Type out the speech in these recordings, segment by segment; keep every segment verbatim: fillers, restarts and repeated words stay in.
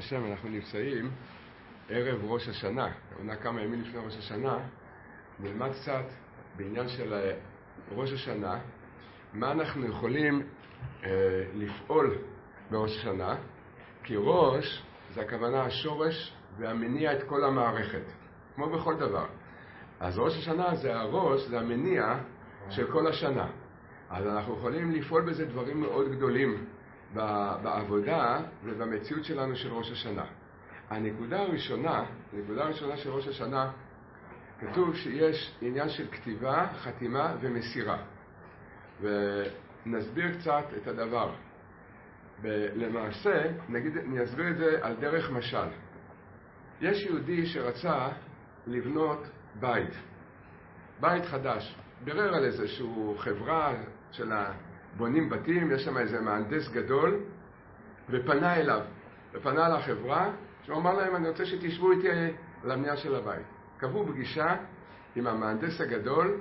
השם, אנחנו נמצאים ערב ראש השנה, עונה כמה ימים לפני ראש השנה. נלמד קצת בעניין של ראש השנה, מה אנחנו יכולים אה, לפעול בראש השנה, כי ראש זה הכוונה השורש והמניע את כל המערכת, כמו בכל דבר. אז ראש השנה זה הראש, זה המניע של כל השנה. אז אנחנו יכולים לפעול בזה דברים מאוד גדולים בעבודה ובמציאות שלנו של ראש השנה. הנקודה הראשונה, הנקודה הראשונה של ראש השנה, כתוב שיש עניין של כתיבה, חתימה ומסירה. ונסביר קצת את הדבר. למעשה, נגיד, נסביר את זה על דרך משל. יש יהודי שרצה לבנות בית, בית חדש. בירר על איזשהו חברה של הבונים בתים, יש שם איזה מהנדס גדול, ופנה אליו, ופנה לחברה, שהוא אמר להם, אני רוצה שתשבו איתי על הבנייה של הבית. קבעו פגישה עם המהנדס הגדול,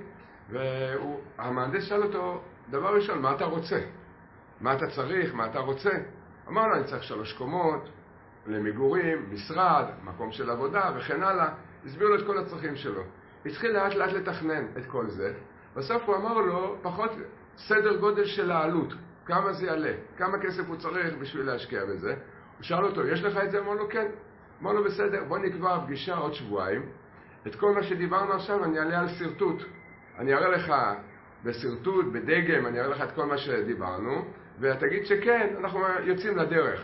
והמהנדס שאל אותו, דבר ראשון, מה אתה רוצה? מה אתה צריך? מה אתה רוצה? אמר לו, אני צריך שלוש קומות, למגורים, משרד, מקום של עבודה וכן הלאה. הסביר לו את כל הצרכים שלו. התחיל לאט לאט לתכנן את כל זה. בסוף הוא אמר לו, פחות סדר גודל של העלות. כמה זה יעלה? כמה כסף הוא צריך בשביל להשקיע בזה? הוא שאל אותו, יש לך את זה? אמר לו, כן. אמר לו, בסדר, בוא נקבע פגישה עוד שבועיים. את כל מה שדיברנו עכשיו אני אעלה על סרטוט. אני אראה לך בסרטוט, בדגם, אני אראה לך את כל מה שדיברנו, ותגיד שכן, אנחנו יוצאים לדרך.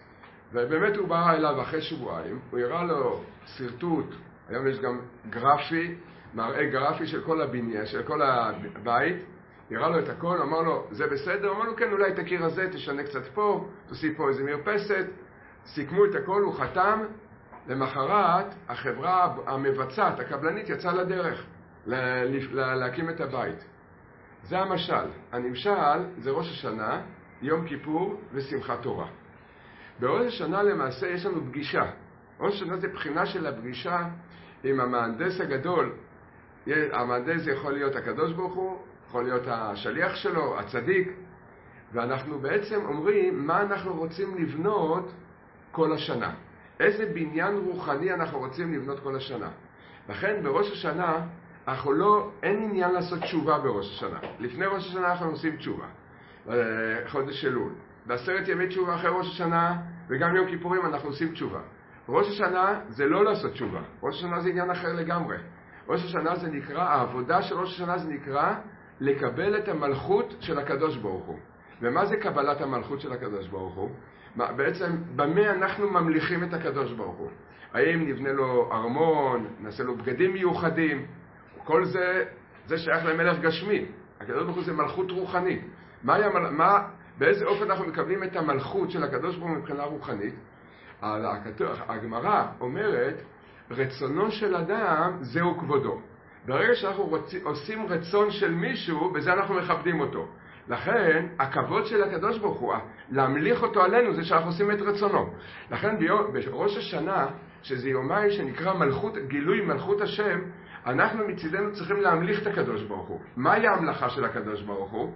ובאמת הוא בא אליו אחרי שבועיים, הוא הראה לו סרטוט, היום יש גם גרפי, מראה גרפי של כל הבניין, של כל הבית, הראה לו את הכל, אמר לו, זה בסדר? אמר לו, כן, אולי את הקיר הזה, תשנה קצת פה, תוסיף פה איזה מרפסת, סיכמו את הכל, הוא חתם, למחרת החברה המבצעת, הקבלנית, יצאה לדרך להקים את הבית. זה המשל. הנמשל זה ראש השנה, יום כיפור ושמחת תורה. בראש השנה למעשה יש לנו פגישה. ראש השנה זה בחינה של הפגישה עם המהנדס הגדול. המהנדס יכול להיות הקדוש ברוך הוא, יכול להיות השליח שלו, הצדיק. ואנחנו בעצם אומרים מה אנחנו רוצים לבנות כל השנה. איזה בניין רוחני אנחנו רוצים לבנות כל השנה. לכן בראש השנה אנחנו לא, אין עניין לעשות תשובה בראש השנה. לפני ראש השנה אנחנו עושים תשובה. חודש אלול. בעשרת ימי תשובה אחרי ראש השנה וגם יום כיפורים אנחנו עושים תשובה. ראש השנה זה לא לעשות תשובה. ראש השנה זה עניין אחר לגמרי. ראש השנה זה נקרא, העבודה של ראש השנה זה נקרא לקבל את המלכות של הקדוש ברוך הוא. ומה זה קבלת המלכות של הקדוש ברוך הוא? בעצם במה אנחנו ממליכים את הקדוש ברוך הוא? האם נבנה לו ארמון, נעשה לו בגדים מיוחדים? כל זה, זה שייך למלך גשמי. הקדוש ברוך הוא זה מלכות רוחנית. מה, מה, באיזה אופן אנחנו מקבלים את המלכות של הקדוש ברוך הוא מבחינה רוחנית? הגמרא אומרת, רצונו של אדם זהו כבודו. ברגע שאנחנו רוצ, עושים רצון של מישהו, בזה אנחנו מכבדים אותו. לכן, הכבוד של הקדוש ברוך הוא, להמליך אותו עלינו, זה שאנחנו עושים את רצונו. לכן, בראש השנה, שזה יומיים שנקרא מלכות, גילוי מלכות השם, אנחנו מצידנו צריכים להמליך את הקדוש ברוך הוא. מהי ההמלכה של הקדוש ברוך הוא?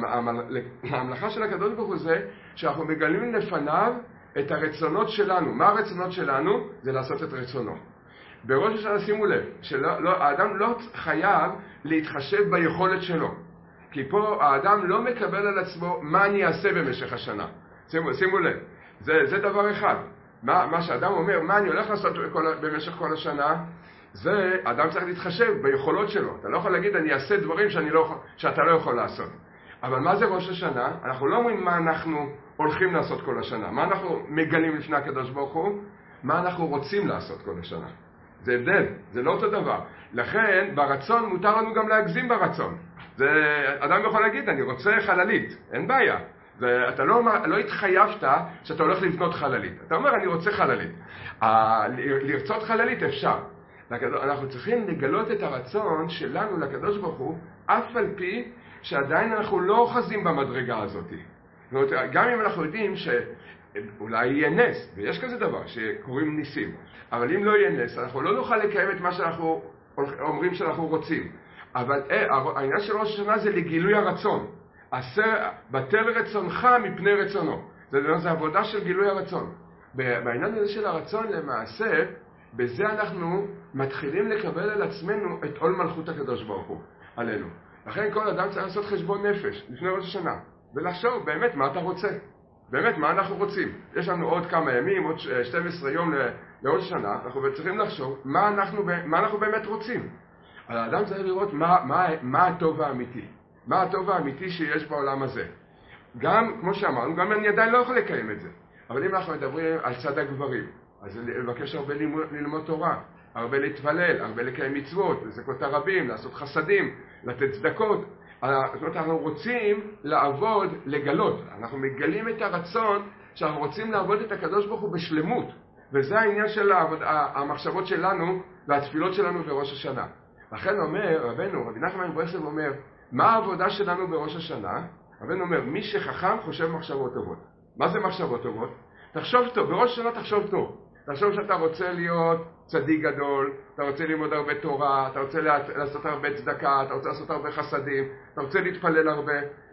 ההמלכה של הקדוש ברוך הוא זה שאנחנו מגלים לפניו את הרצונות שלנו. מה הרצונות שלנו? זה לעשות את רצונו. בראש השנה שימו לב, שהאדם לא חייב להתחשב ביכולת שלו. כי פה האדם לא מקבל על עצמו מה אני אעשה במשך השנה. שימו, שימו לב, זה, זה דבר אחד. מה, מה שאדם אומר, מה אני הולך לעשות כל, במשך כל השנה, זה, אדם צריך להתחשב ביכולות שלו. אתה לא יכול להגיד, אני אעשה דברים שאני לא, שאתה לא יכול לעשות. אבל מה זה ראש השנה? אנחנו לא אומרים מה אנחנו הולכים לעשות כל השנה. מה אנחנו מגלים לפני הקדוש ברוך הוא? מה אנחנו רוצים לעשות כל השנה. זה הבדל, זה לא אותו דבר. לכן, ברצון מותר לנו גם להגזים ברצון. זה, אדם יכול להגיד, אני רוצה חללית, אין בעיה. זה, אתה לא, לא התחייבת שאתה הולך לבנות חללית. אתה אומר, אני רוצה חללית. ה, לרצות חללית אפשר. אנחנו צריכים לגלות את הרצון שלנו לקדוש ברוך הוא, אף על פי שעדיין אנחנו לא אוחזים במדרגה הזאת. זאת אומרת, גם אם אנחנו יודעים שאולי יהיה נס, ויש כזה דבר שקוראים ניסים, אבל אם לא יהיה נס, אנחנו לא נוכל לקיים את מה שאנחנו אומרים שאנחנו רוצים. אבל העניין של ראש השנה זה לגילוי הרצון. בטל רצונך מפני רצונו. זה, זה עבודה של גילוי הרצון. בעניין הזה של הרצון למעשה, בזה אנחנו מתחילים לקבל על עצמנו את עול מלכות הקדוש ברוך הוא עלינו. לכן כל אדם צריך לעשות חשבון נפש לפני ראש השנה, ולחשוב באמת מה אתה רוצה, באמת מה אנחנו רוצים. יש לנו עוד כמה ימים, עוד שנים עשר יום לראש השנה, אנחנו צריכים לחשוב מה אנחנו, מה אנחנו באמת רוצים. האדם צריך לראות מה, מה, מה הטוב האמיתי, מה הטוב האמיתי שיש בעולם הזה. גם, כמו שאמרנו, גם אני עדיין לא יכול לקיים את זה. אבל אם אנחנו מדברים על צד הגברים, אז לבקש הרבה ללמוד, ללמוד תורה, הרבה להתפלל, הרבה לקיים מצוות, לזכות הרבים, לעשות חסדים, לתת צדקות. זאת אומרת, אנחנו רוצים לעבוד, לגלות. אנחנו מגלים את הרצון שאנחנו רוצים לעבוד את הקדוש ברוך הוא בשלמות. וזה העניין של העבוד, המחשבות שלנו והתפילות שלנו בראש השנה. לכן אומר רבנו, רבי נחמן מברסלב אומר, מה העבודה שלנו בראש השנה? רבנו אומר, מי שחכם חושב מחשבות טובות. מה זה מחשבות טובות? תחשוב טוב, בראש השנה תחשוב טוב. תחשוב שאתה רוצה להיות צדיק גדול, אתה רוצה ללמוד הרבה תורה, אתה רוצה לעשות הרבה צדקה, אתה רוצה לעשות הרבה חסדים, אתה רוצה להתפלל הרבה,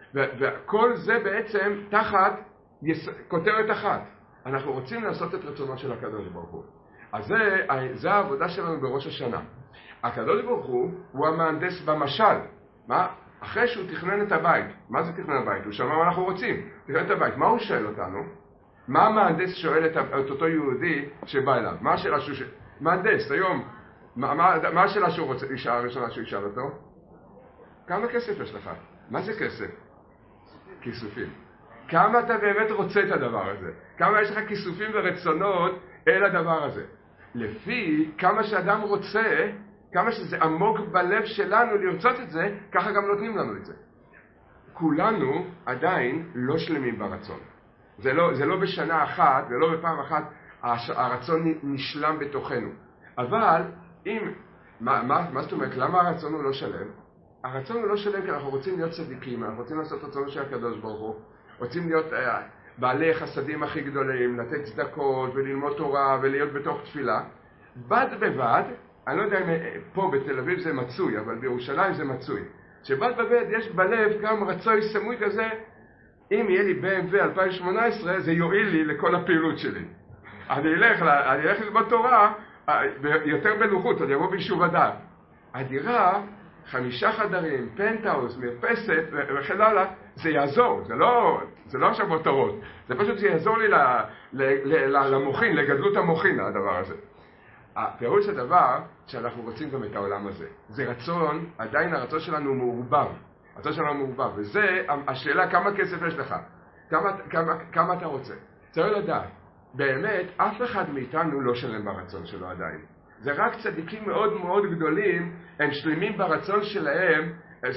וכל זה בעצם תחת יס... כותרת אחת. אנחנו רוצים לעשות את רצונו של הקדוש ברוך הוא. אז זה, זה העבודה שלנו בראש השנה. הקדוש ברוך הוא הוא המהנדס במשל. מה? אחרי שהוא תכנן את הבית. מה זה תכנן הבית? הוא שמע מה אנחנו רוצים. תכנן את הבית. מה הוא שואל אותנו? מה המהנדס שואל את, את אותו יהודי שבא אליו? מה השאלה שהוא שואל? מהנדס, היום, מה, מה, מה השאלה שהוא רוצה, אישה הראשונה שהוא ישאל אותו? כמה כסף יש לך? מה זה כסף? כיסופים. כמה אתה באמת רוצה את הדבר הזה? כמה יש לך כיסופים ורצונות אל הדבר הזה? לפי כמה שאדם רוצה, כמה שזה עמוק בלב שלנו לרצות את זה, ככה גם נותנים לנו את זה. כולנו עדיין לא שלמים ברצון. זה לא, זה לא בשנה אחת ולא בפעם אחת הרצון נשלם בתוכנו. אבל אם, מה, מה, מה זאת אומרת, למה הרצון הוא לא שלם? הרצון הוא לא שלם כי אנחנו רוצים להיות צדיקים, אנחנו רוצים לעשות רצון של הקדוש ברוך הוא, רוצים להיות אה, בעלי חסדים הכי גדולים, לתת צדקות וללמוד תורה ולהיות בתוך תפילה. בד בבד, אני לא יודע אם פה בתל אביב זה מצוי, אבל בירושלים זה מצוי. שבד בבד יש בלב גם רצוי סמוי כזה, אם יהיה לי בי אם דאבליו אלפיים שמונה עשרה, זה יועיל לי לכל הפעילות שלי. אני אלך, אני אלך ללמוד תורה יותר בנוחות, אני אבוא ביישוב הדעת. הדירה, חמישה חדרים, פנטהאוס, מרפסת וכן הלאה, זה יעזור, זה לא, זה לא עכשיו מותרות, זה פשוט זה יעזור לי ל, ל, ל, ל, למוחין, לגדלות המוחין, הדבר הזה. הפירוש הדבר שאנחנו רוצים גם את העולם הזה. זה רצון, עדיין הרצון שלנו מעורבב. הרצון שלנו מעורבב, וזה השאלה כמה כסף יש לך, כמה, כמה, כמה אתה רוצה. צריך לדעת, באמת אף אחד מאיתנו לא שלם ברצון שלו עדיין. זה רק צדיקים מאוד מאוד גדולים, הם שלמים ברצון שלהם,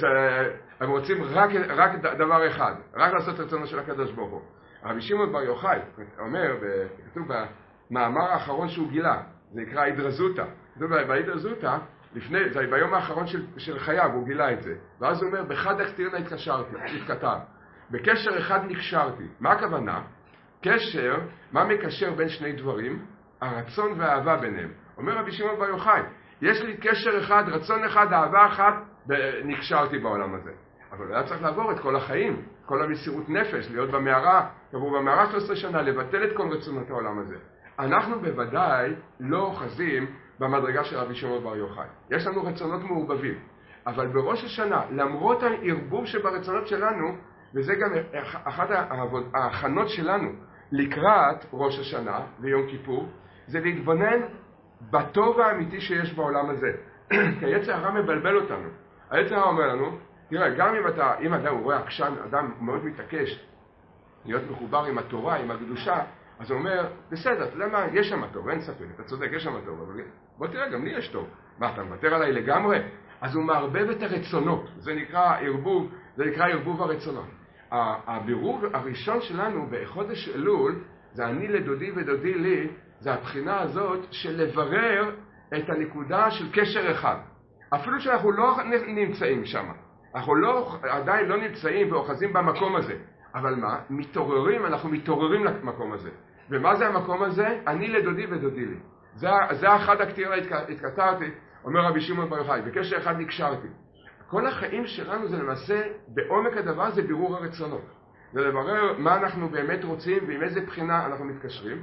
הם רוצים רק, רק דבר אחד, רק לעשות רצונו של הקדוש ברוך הוא. רבי שמעון בר יוחאי אומר, כתוב במאמר האחרון שהוא גילה, זה נקרא הידרזותא. כתוב בהידרזותא, לפני, זה ביום האחרון של, של חייו, הוא גילה את זה. ואז הוא אומר, בחד הכתירנה התקשרתי, התכתב. בקשר אחד נקשרתי. מה הכוונה? קשר, מה מקשר בין שני דברים? הרצון והאהבה ביניהם. אומר רבי שמעון בר יוחאי, יש לי קשר אחד, רצון אחד, אהבה אחת, ונקשרתי בעולם הזה. אבל היה צריך לעבור את כל החיים, כל המסירות נפש, להיות במערה, קבעו במערה שלוש עשרה שנה, לבטל את כל רצונות העולם הזה. אנחנו בוודאי לא אוחזים במדרגה של רבי שמעון בר יוחאי. יש לנו רצונות מעורבבים. אבל בראש השנה, למרות הערבוב שברצונות שלנו, וזה גם אחת ההכנות שלנו לקראת ראש השנה ויום כיפור, זה להתבונן בטוב האמיתי שיש בעולם הזה. כי היצר הרע מבלבל אותנו. היצר הרע אומר לנו, תראה, גם אם אתה, אם אדם רואה עקשן, אדם מאוד מתעקש להיות מחובר עם התורה, עם הקדושה, אז הוא אומר, בסדר, אתה יודע מה, יש שם טוב, אין ספק, אתה צודק, יש שם טוב, אבל בוא תראה, גם לי יש טוב. מה, אתה מוותר עליי לגמרי? אז הוא מערבב את הרצונות, זה נקרא ערבוב, זה נקרא ערבוב הרצונות. הבירור הראשון שלנו בחודש אלול, זה אני לדודי ודודי לי, זה הבחינה הזאת של לברר את הנקודה של קשר אחד. אפילו שאנחנו לא נמצאים שם, אנחנו לא, עדיין לא נמצאים ואוחזים במקום הזה. אבל מה? מתעוררים, אנחנו מתעוררים למקום הזה. ומה זה המקום הזה? אני לדודי ודודי לי. זה, זה אחד הכתירה התכתרתי, אומר רבי שמעון בר יוחאי, בקשר אחד נקשרתי. כל החיים שלנו זה למעשה, בעומק הדבר זה בירור הרצונות. זה לברר מה אנחנו באמת רוצים ועם איזה בחינה אנחנו מתקשרים.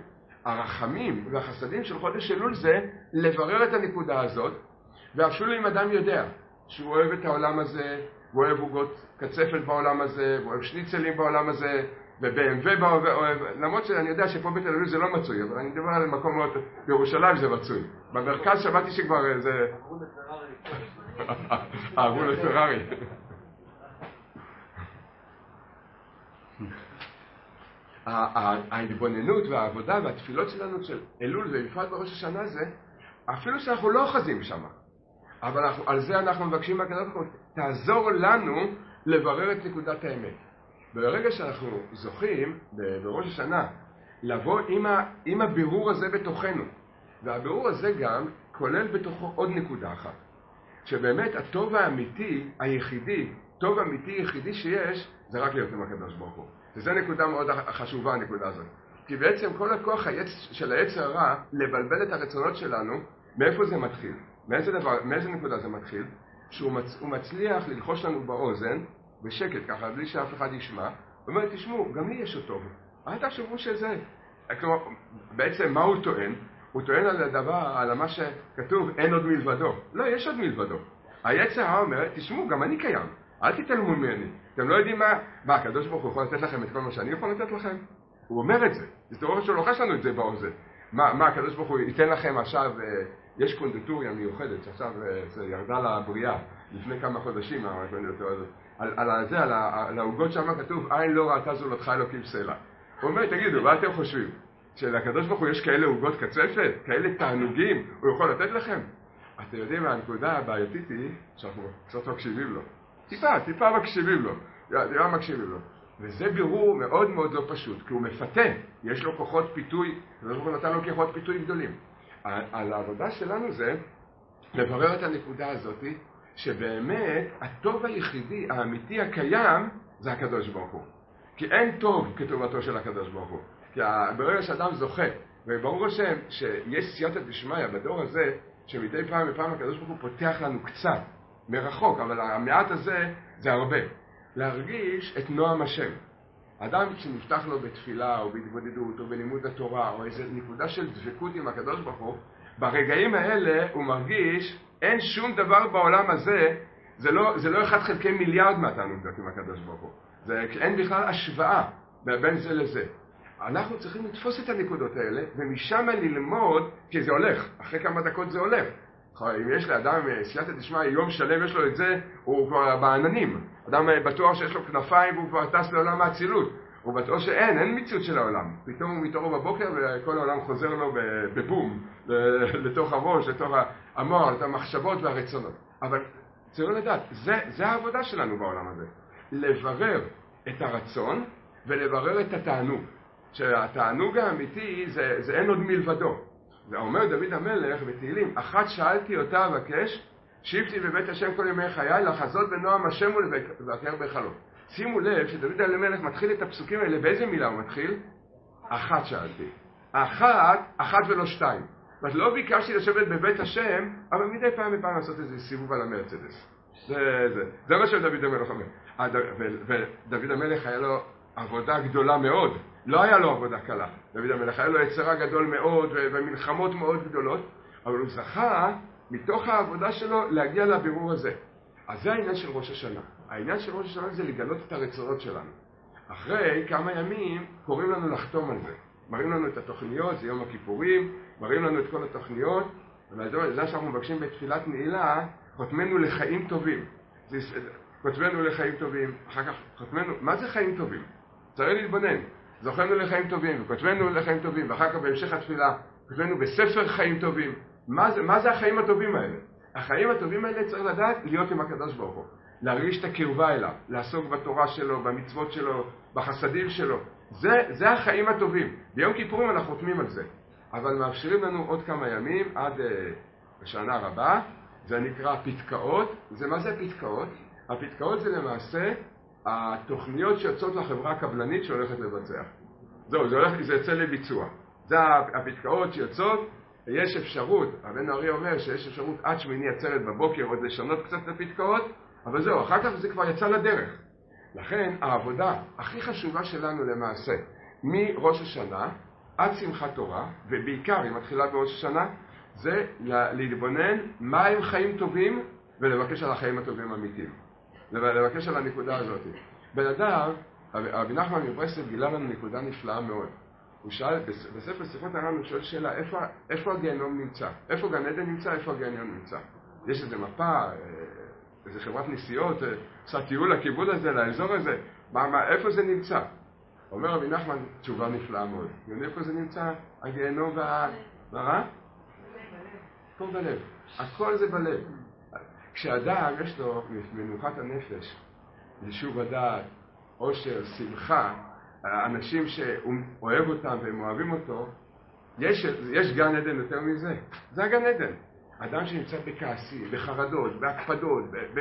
הרחמים והחסדים של חודש אלול זה לברר את הנקודה הזאת, ואפילו אם אדם יודע שהוא אוהב את העולם הזה, הוא אוהב עוגות קצפת בעולם הזה, הוא אוהב שניצלים בעולם הזה, וב-אם דאבליו אוהב, למרות שאני יודע שפה בתל אביב זה לא מצוי, אבל אני מדבר על מקום מאוד, בירושלים זה מצוי. במרכז שמעתי שכבר זה... עברו לפרארי. עברו לפרארי. ההתבוננות והעבודה והתפילות שלנו של אלול ובפרט בראש השנה זה, אפילו שאנחנו לא אוחזים שם, אבל אנחנו, על זה אנחנו מבקשים מהקדוש ברוך הוא, תעזור לנו לברר את נקודת האמת. ברגע שאנחנו זוכים בראש השנה לבוא עם, ה, עם הבירור הזה בתוכנו, והבירור הזה גם כולל בתוכו עוד נקודה אחת, שבאמת הטוב האמיתי היחידי, טוב אמיתי יחידי שיש, זה רק להיות עם הקדוש ברוך הוא. וזו נקודה מאוד חשובה, הנקודה הזאת. כי בעצם כל הכוח היצ... של היצר הרע לבלבל את הרצונות שלנו, מאיפה זה מתחיל? מאיזה, דבר... מאיזה נקודה זה מתחיל? שהוא מצ... מצליח ללחוש לנו באוזן, בשקט ככה, בלי שאף אחד ישמע, ואומר, תשמעו, גם לי יש אותו. אל תחשבו שזה. כלומר, בעצם מה הוא טוען? הוא טוען על הדבר, על מה שכתוב, אין עוד מלבדו. לא, יש עוד מלבדו. היצר הרע אומר, תשמעו, גם אני קיים. אל תתעלמו ממני. אתם לא יודעים מה, מה, הקדוש ברוך הוא יכול לתת לכם את כל מה שאני יכול לתת לכם? הוא אומר את זה. זה תראו שהוא לוחש לנו את זה באוזן. מה, מה, הקדוש ברוך הוא ייתן לכם עכשיו, יש קונדיטוריה מיוחדת, שעכשיו זה ירדה לבריאה, לפני כמה חודשים, על, על זה, על העוגות שם כתוב, עין לא ראתה זולתך אלוקים סלע. הוא אומר, תגידו, מה אתם חושבים? שלקדוש ברוך הוא יש כאלה עוגות קצפת, כאלה תענוגים, הוא יכול לתת לכם? אתם יודעים, הנקודה הבעייתית היא, שאנחנו קצת מקשיבים לו. טיפה, טיפה מקשיבים לו. טיפה מקשיבים לו. וזה בירור מאוד מאוד לא פשוט, כי הוא מפתן, יש לו כוחות פיתוי, הוא נתן לו כוחות פיתוי גדולים. על העבודה שלנו זה לברר את הנקודה הזאת, שבאמת הטוב היחידי, האמיתי הקיים, זה הקדוש ברוך הוא. כי אין טוב כטובתו של הקדוש ברוך הוא. כי ברגע שאדם זוכה, וברור השם שיש סייעתא דשמיא בדור הזה, שמדי פעם ופעם הקדוש ברוך הוא פותח לנו קצת, מרחוק, אבל המעט הזה זה הרבה. להרגיש את נועם השם. אדם שנפתח לו בתפילה או בהתבודדות או בלימוד התורה או איזו נקודה של דבקות עם הקדוש ברוך הוא, ברגעים האלה הוא מרגיש אין שום דבר בעולם הזה, זה לא, זה לא אחד חלקי מיליארד מהתענוגות עם הקדוש ברוך הוא. זה, אין בכלל השוואה בין זה לזה. אנחנו צריכים לתפוס את הנקודות האלה ומשם ללמוד, כי זה הולך, אחרי כמה דקות זה הולך. אם יש לאדם סייעתא דשמיא, יום שלם יש לו את זה, הוא כבר בעננים. אדם בטוח שיש לו כנפיים והוא כבר טס לעולם האצילות. הוא בטוח שאין, אין מציאות של העולם. פתאום הוא מתעורר בבוקר וכל העולם חוזר לו בבום, לתוך הראש, לתוך המוח, לתוך המחשבות והרצונות. אבל צריך לדעת, זה, זה העבודה שלנו בעולם הזה. לברר את הרצון ולברר את התענוג. שהתענוג האמיתי זה, זה אין עוד מלבדו. ואומר דוד המלך בתהילים, אחת שאלתי אותה אבקש, שבתי בבית השם כל ימי חיי, לחזות בנועם השם ולבקר בהיכלו. שימו לב שדוד המלך מתחיל את הפסוקים האלה, באיזה מילה הוא מתחיל? אחת שאלתי. אחת, אחת ולא שתיים. ואת לא ביקשתי לשבת בבית השם, אבל מדי פעם מפעם לעשות איזה סיבוב על המרצדס. זה, זה, זה מה שדוד המלך אומר. ודוד המלך היה לו עבודה גדולה מאוד. לא היה לו עבודה קלה. דוד המלך היה לו יצרה גדול מאוד ומלחמות מאוד גדולות, אבל הוא זכה מתוך העבודה שלו להגיע לבירור הזה. אז זה העניין של ראש השנה. העניין של ראש השנה זה לגלות את הרצונות שלנו. אחרי כמה ימים קוראים לנו לחתום על זה. מראים לנו את התוכניות, זה יום הכיפורים, מראים לנו את כל התוכניות, וזה שאנחנו מבקשים בתפילת נעילה, חותמנו לחיים טובים. זה, חותמנו לחיים טובים, אחר כך חותמנו, מה זה חיים טובים? צריך להתבונן. זוכרנו לחיים טובים, וכותבנו לחיים טובים, ואחר כך בהמשך התפילה, כותבנו בספר חיים טובים. מה זה, מה זה החיים הטובים האלה? החיים הטובים האלה צריך לדעת להיות עם הקדוש ברוך הוא. להרגיש את הקרבה אליו, לעסוק בתורה שלו, במצוות שלו, בחסדים שלו. זה, זה החיים הטובים. ביום כיפורים אנחנו חותמים על זה. אבל מאפשרים לנו עוד כמה ימים עד uh, השנה רבה. זה נקרא פתקאות. זה מה זה הפתקאות? הפתקאות זה למעשה התוכניות שיוצאות לחברה הקבלנית שהולכת לבצע. זהו, זה, הולך, זה יצא לביצוע. זה הפתקאות שיוצאות. יש אפשרות, הבן ארי אומר שיש אפשרות עד שמיני עצרת בבוקר עוד לשנות קצת את הפתקאות, אבל זהו, אחר כך זה כבר יצא לדרך. לכן העבודה הכי חשובה שלנו למעשה, מראש השנה עד שמחת תורה, ובעיקר היא מתחילה בעוד שנה, זה להתבונן מה הם חיים טובים ולבקש על החיים הטובים האמיתיים. לבקש על הנקודה הזאת. בן אדם, רבי נחמן מברסלב גילה לנו נקודה נפלאה מאוד. הוא שאל, בספר שיחות הר"ן הוא שואל שאלה, איפה, איפה הגיהנום נמצא? איפה גן עדן נמצא? איפה הגיהנום נמצא? יש איזו מפה, איזו חברת נסיעות, עושה טיול לכיוון הזה, לאזור הזה, מה, מה, איפה זה נמצא? אומר רבי נחמן, תשובה נפלאה מאוד. איפה זה נמצא? הגיהנום וה... מה רע? הכל בלב. הכל זה בלב. כשאדם יש לו מנוחת הנפש, יישוב הדעת, עושר, שמחה, אנשים שהוא אוהב אותם והם אוהבים אותו, יש, יש גן עדן יותר מזה. זה הגן עדן. אדם שנמצא בכעסים, בחרדות, בהקפדות,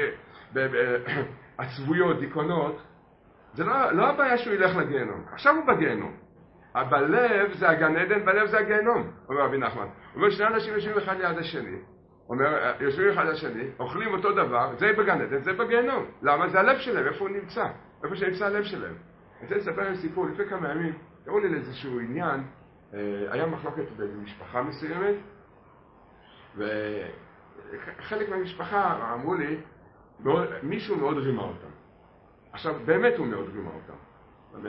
בעצבויות, דיכאונות, זה לא, לא הבעיה שהוא ילך לגיהנום. עכשיו הוא בגיהנום. בלב זה הגן עדן, בלב זה הגיהנום, אומר רבי נחמן. הוא אומר, שני אנשים יושבים אחד ליד השני, אומר, יושבים אחד לשני, אוכלים אותו דבר, זה בגן עדן, זה בגיהנום. למה? זה הלב שלהם, איפה הוא נמצא? איפה שנמצא הלב שלהם. אני רוצה לספר להם סיפור, לפני כמה ימים, קראו לי לאיזשהו עניין, היה מחלוקת באיזו משפחה מסוימת, וחלק מהמשפחה אמרו לי, מישהו מאוד רימה אותם. עכשיו, באמת הוא מאוד רימה אותם.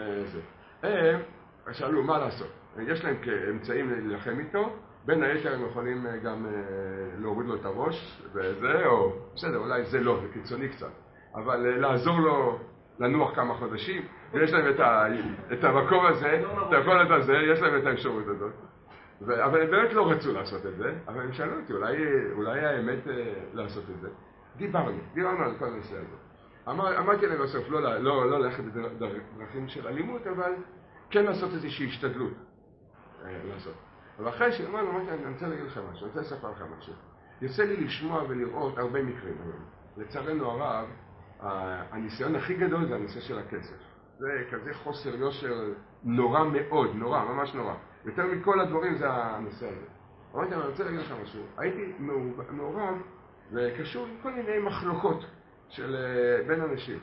הם שאלו מה לעשות. יש להם כאמצעים להילחם איתו, בין היתר הם יכולים גם להוריד לו את הראש, וזה, או בסדר, אולי זה לא, זה קיצוני קצת, אבל לעזור לו לנוח כמה חודשים, ויש להם את, ה, את המקום הזה, את היכולת הזה, יש להם את האפשרות הזאת. ו, אבל הם באמת לא רצו לעשות את זה, אבל הם שאלו אותי, אולי, אולי האמת לעשות את זה. דיברנו, דיברנו על כל הנושא הזה. אמר, אמרתי להם בסוף, לא, לא, לא ללכת בדרכים של אלימות, אבל כן לעשות איזושהי השתדלות. לעשות. אבל אחרי שאמרנו, אמרתי, אני רוצה להגיד לך משהו, אני רוצה לספר לך משהו. יוצא לי לשמוע ולראות הרבה מקרים היום. לצערנו הרב, הניסיון הכי גדול זה הנושא של הכסף. זה כזה חוסר יושר נורא מאוד, נורא, ממש נורא. יותר מכל הדברים זה הנושא הזה. אמרתי, אני רוצה להגיד לך משהו. הייתי מעורב וקשור עם כל מיני מחלוקות של בין אנשים.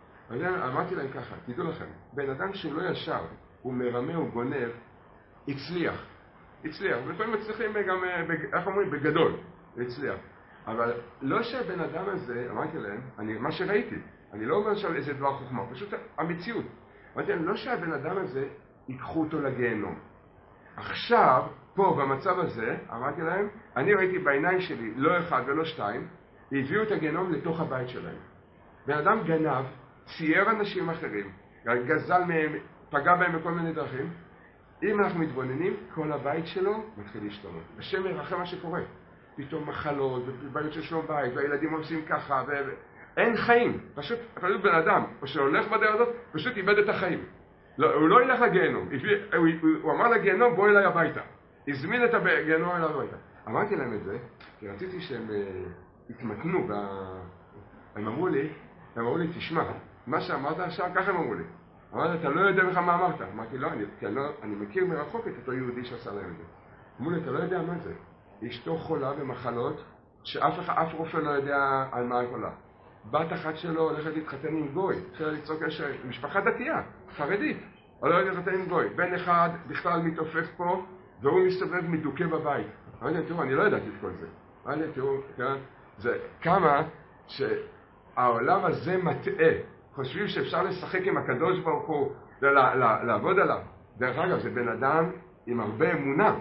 אמרתי להם ככה, תדעו לכם, בן אדם שהוא לא ישר, הוא מרמה, הוא גונב, הצליח. הצליח. ולפעמים מצליחים גם, איך אומרים, בגדול. הצליח. אבל לא שהבן אדם הזה, אמרתי להם, אני, מה שראיתי, אני לא אומר שם איזה דבר חוכמה, פשוט המציאות. אמרתי להם, לא שהבן אדם הזה ייקחו אותו לגיהנום. עכשיו, פה, במצב הזה, אמרתי להם, אני ראיתי בעיניים שלי, לא אחד ולא שתיים, הביאו את הגיהנום לתוך הבית שלהם. בן אדם גנב, צייר אנשים אחרים, גזל מהם, פגע בהם בכל מיני דרכים. אם אנחנו מתבוננים, כל הבית שלו מתחיל להשתנות. השם ירחם מה שקורה. פתאום מחלות, ובעיות של שלום בית, והילדים עושים ככה, ואין חיים. פשוט, פשוט בן אדם, או שהולך בדרך הזאת, פשוט איבד את החיים. לא, הוא לא ילך לגיהנום. הוא, הוא, הוא אמר לגיהנום, בוא אליי הביתה. הזמין את הגיהנום אליי הביתה. אמרתי להם את זה, כי רציתי שהם uh, התמתנו, וה... הם אמרו לי, הם אמרו לי, תשמע, מה שאמרת עכשיו, ככה הם אמרו לי. אמרתי, אתה לא יודע לך מה אמרת. אמרתי, לא, אני, כי אני, לא, אני מכיר מרחוק את אותו יהודי שעשה להם את זה. אמרו לי, אתה לא יודע מה זה. אשתו חולה במחלות, שאף אחד, אף רופא לא יודע על מה היא חולה. בת אחת שלו הולכת להתחתן עם גוי, התחילה לצעוק קשר, משפחה דתייה, חרדית, הולכת להתחתן עם גוי. בן אחד בכלל מתעופף פה, והוא מסתובב מדוכא בבית. אמרתי, תראו, אני לא ידעתי את כל זה. אמרתי, תראו, זה כמה שהעולם הזה מטעה. חושבים שאפשר לשחק עם הקדוש ברוך הוא ולעבוד עליו. דרך אגב, זה בן אדם עם הרבה אמונה,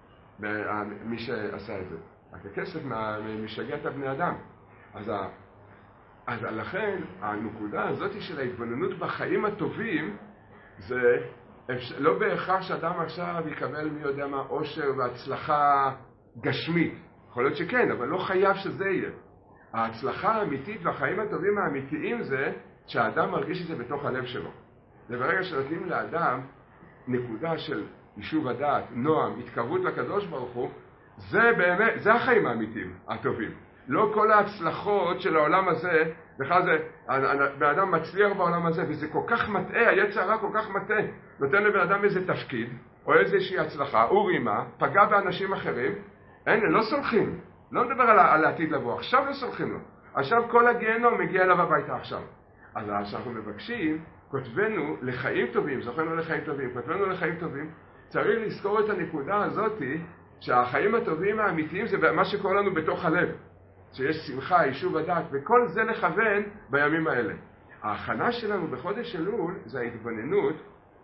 מי שעשה את זה. הכסף משגע את הבני אדם. אז, אז לכן, הנקודה הזאת של ההתבוננות בחיים הטובים, זה לא בהכרח שאדם עכשיו יקבל מי יודע מה עושר והצלחה גשמית. יכול להיות שכן, אבל לא חייב שזה יהיה. ההצלחה האמיתית והחיים הטובים האמיתיים זה שהאדם מרגיש את זה בתוך הלב שלו. וברגע שנותנים לאדם נקודה של יישוב הדעת, נועם, התקרבות לקדוש ברוך הוא, זה באמת, זה החיים האמיתיים, הטובים. לא כל ההצלחות של העולם הזה, בכלל זה, בן אדם מצליח בעולם הזה, וזה כל כך מטעה, היצר הרע כל כך מטעה, נותן לבן אדם איזה תפקיד, או איזושהי הצלחה, הוא רימה, פגע באנשים אחרים, אין, לא סולחים, לא מדבר על, על העתיד לבוא, עכשיו לא סולחים לו, עכשיו כל הגיהנום מגיע אליו הביתה עכשיו. אז כשאנחנו מבקשים, כותבנו לחיים טובים, זוכרנו לחיים טובים, כותבנו לחיים טובים, צריך לזכור את הנקודה הזאת, שהחיים הטובים האמיתיים זה מה שקורה לנו בתוך הלב. שיש שמחה, יישוב הדעת, וכל זה לכוון בימים האלה. ההכנה שלנו בחודש אלול זה ההתבוננות,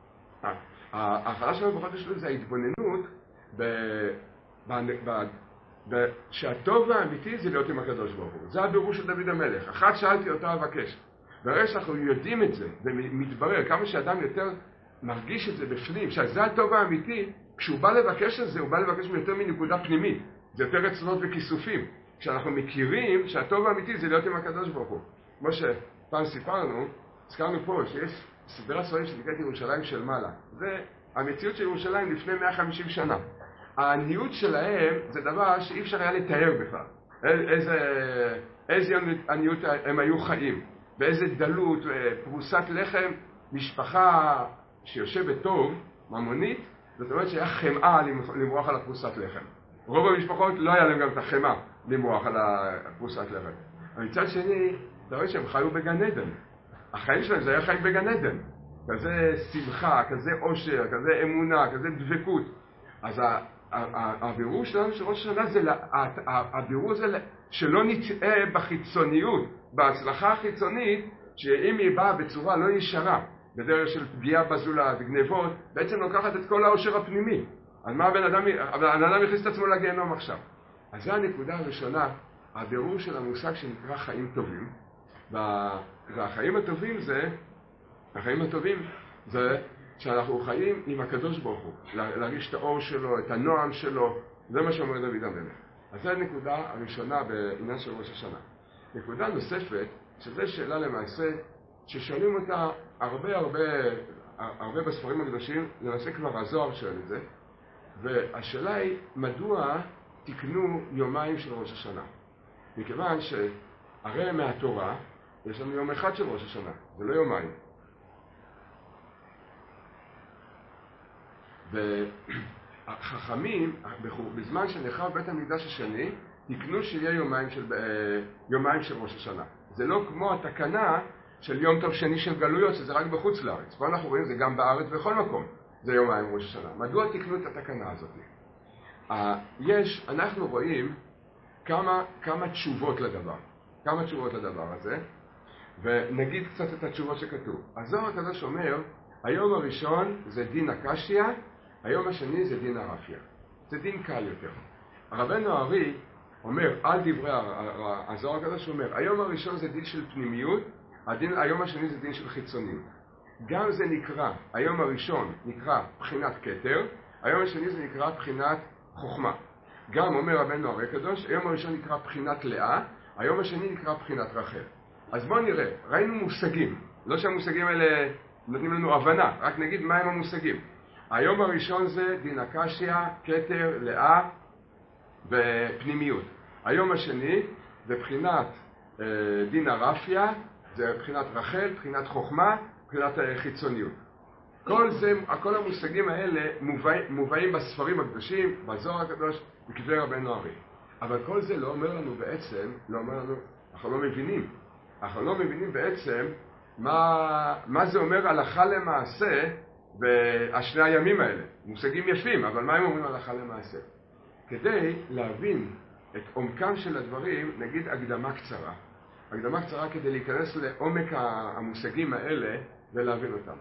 ההכנה שלנו בחודש אלול זה ההתבוננות ב... ב... ב... ב... שהטוב האמיתי זה להיות עם הקדוש ברוך הוא. זה הבירור של דוד המלך. אחת שאלתי אותה אבקש. ברגע שאנחנו יודעים את זה, ומתברר כמה שאדם יותר מרגיש את זה בפנים, שזה הטוב האמיתי, כשהוא בא לבקש את זה, הוא בא לבקש יותר מנקודה פנימית. זה יותר רצונות וכיסופים. כשאנחנו מכירים שהטוב האמיתי זה להיות עם הקדוש ברוך הוא. כמו שפעם סיפרנו, הזכרנו פה שיש סדרת ספרים שנקראת ירושלים של מעלה. זה המציאות של ירושלים לפני מאה וחמישים שנה. העניות שלהם זה דבר שאי אפשר היה לתאר בכלל. איזה, איזה עניות הם היו חיים, באיזה דלות, פרוסת לחם, משפחה שיושבת טוב, ממונית, זאת אומרת שהיה חמאה למרוח על הפרוסת לחם. רוב המשפחות לא היה להם גם את החמאה למרוח על הפרוסת לחם. מצד שני, אתה רואה שהם חיו בגן עדן. החיים שלהם זה היה חיים בגן עדן. כזה שמחה, כזה עושר, כזה אמונה, כזה דבקות. אז הבירור שלנו של ראש השנה זה, הבירור זה שלא נטעה בחיצוניות, בהצלחה החיצונית, שאם היא באה בצורה לא ישרה, בדרך של פגיעה בזולה וגנבות, בעצם לוקחת את כל העושר הפנימי. אז מה הבן אדם, הבן אדם יכניס את עצמו לגיהנום עכשיו? אז זו הנקודה הראשונה, הבירור של המושג שנקרא חיים טובים. והחיים הטובים זה, החיים הטובים זה שאנחנו חיים עם הקדוש ברוך הוא, להרגיש את האור שלו, את הנועם שלו, זה מה שאומר דוד המלך. אז זו הנקודה הראשונה בעניין של ראש השנה. נקודה נוספת, שזו שאלה למעשה, ששואלים אותה הרבה הרבה, הרבה בספרים הקדושים, למעשה כבר הזוהר שואל את זה, והשאלה היא, מדוע תקנו יומיים של ראש השנה? מכיוון שהרי מהתורה, יש לנו יום אחד של ראש השנה, זה לא יומיים. והחכמים, בזמן שנחרב בית המקדש השני, תקנו שיהיה יומיים של, יומיים של ראש השנה. זה לא כמו התקנה של יום טוב שני של גלויות, שזה רק בחוץ לארץ. פה אנחנו רואים זה גם בארץ בכל מקום, זה יומיים ראש השנה. מדוע תקנו את התקנה הזאת? יש, אנחנו רואים כמה, כמה תשובות לדבר, כמה תשובות לדבר הזה, ונגיד קצת את התשובות שכתוב. הזוהר הקדוש אומר, היום הראשון זה דין הקשיא, היום השני זה דין הרפיא. זה דין קל יותר. רבנו הארי אומר, על דברי הזוהר הקדוש אומר, היום הראשון זה דין של פנימיות, הדין, היום השני זה דין של חיצוניות. גם זה נקרא, היום הראשון נקרא בחינת כתר, היום השני זה נקרא בחינת חוכמה. גם אומר רבנו הארי הקדוש, היום הראשון נקרא בחינת לאה, היום השני נקרא בחינת רחל. אז בואו נראה, ראינו מושגים, לא שהמושגים האלה נותנים לנו הבנה, רק נגיד מה הם המושגים. היום הראשון זה דין הקשיא, כתר, לאה ופנימיות. היום השני זה בחינת אה, דין הרפיא, זה בחינת רחל, בחינת חוכמה, בחינת חיצוניות. כל זה, כל המושגים האלה מובאים, מובאים בספרים הקדושים, בזוהר הקדוש, בכתבי רבנו הארי. אבל כל זה לא אומר לנו בעצם, לא אומר לנו, אנחנו לא מבינים. אנחנו לא מבינים בעצם מה, מה זה אומר הלכה למעשה בשני הימים האלה. מושגים יפים, אבל מה הם אומרים הלכה למעשה? כדי להבין את עומקם של הדברים, נגיד הקדמה קצרה. הקדמה קצרה כדי להיכנס לעומק המושגים האלה ולהבין אותם.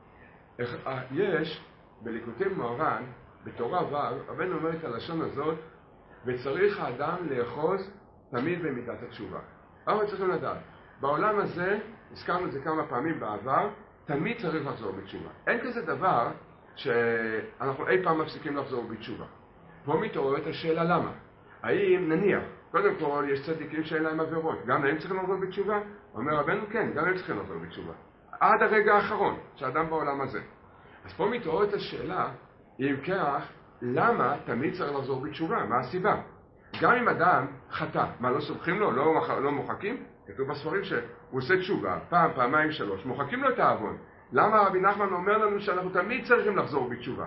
יש בליקוטי מוהר"ן, בתורה ו', רבנו אומר את הלשון הזאת, וצריך האדם לאחוז תמיד במידת התשובה. אבל צריכים לדעת, בעולם הזה, הזכרנו את זה כמה פעמים בעבר, תמיד צריך לחזור בתשובה. אין כזה דבר שאנחנו אי פעם מפסיקים לחזור בתשובה. פה מתעוררת השאלה למה. האם נניח, קודם כל יש צדיקים שאין להם עבירות, גם הם צריכים לחזור בתשובה? אומר רבנו כן, גם הם צריכים לחזור בתשובה. עד הרגע האחרון שאדם בעולם הזה. אז פה מתעוררת השאלה, אם כך, למה תמיד צריך לחזור בתשובה? מה הסיבה? גם אם אדם חטא, מה לא סומכים לו? לא, לא מוחקים? כתוב בספרים שהוא עושה תשובה, פעם, פעמיים, שלוש, מוחקים לו את העוון. למה רבי נחמן אומר לנו שאנחנו תמיד צריכים לחזור בתשובה?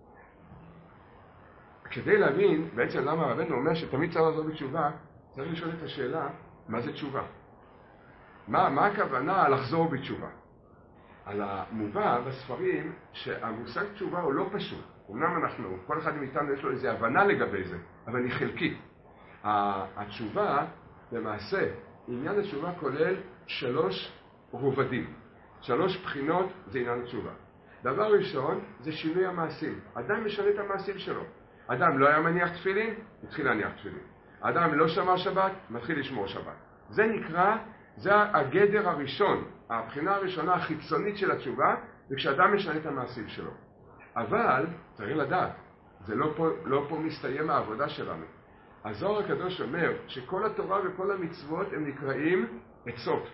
כדי להבין בעצם למה רבנו אומר שתמיד צריך לחזור בתשובה, צריך לשאול את השאלה, מה זה תשובה? מה, מה הכוונה לחזור בתשובה? על המובא בספרים שהמושג תשובה הוא לא פשוט. אמנם אנחנו, כל אחד מאיתנו יש לו איזו הבנה לגבי זה, אבל היא חלקית. התשובה, למעשה, עניין התשובה כולל שלוש רובדים. שלוש בחינות זה עניין התשובה. דבר ראשון זה שינוי המעשים. אדם משנה את המעשים שלו. אדם לא היה מניח תפילין, התחיל להניח תפילין. אדם לא שמר שבת, מתחיל לשמור שבת. זה נקרא, זה הגדר הראשון, הבחינה הראשונה החיצונית של התשובה, זה כשאדם משנה את המעשים שלו. אבל, צריך לדעת, זה לא פה, לא פה מסתיים העבודה שלנו. הזוהר הקדוש אומר שכל התורה וכל המצוות הם נקראים עצות.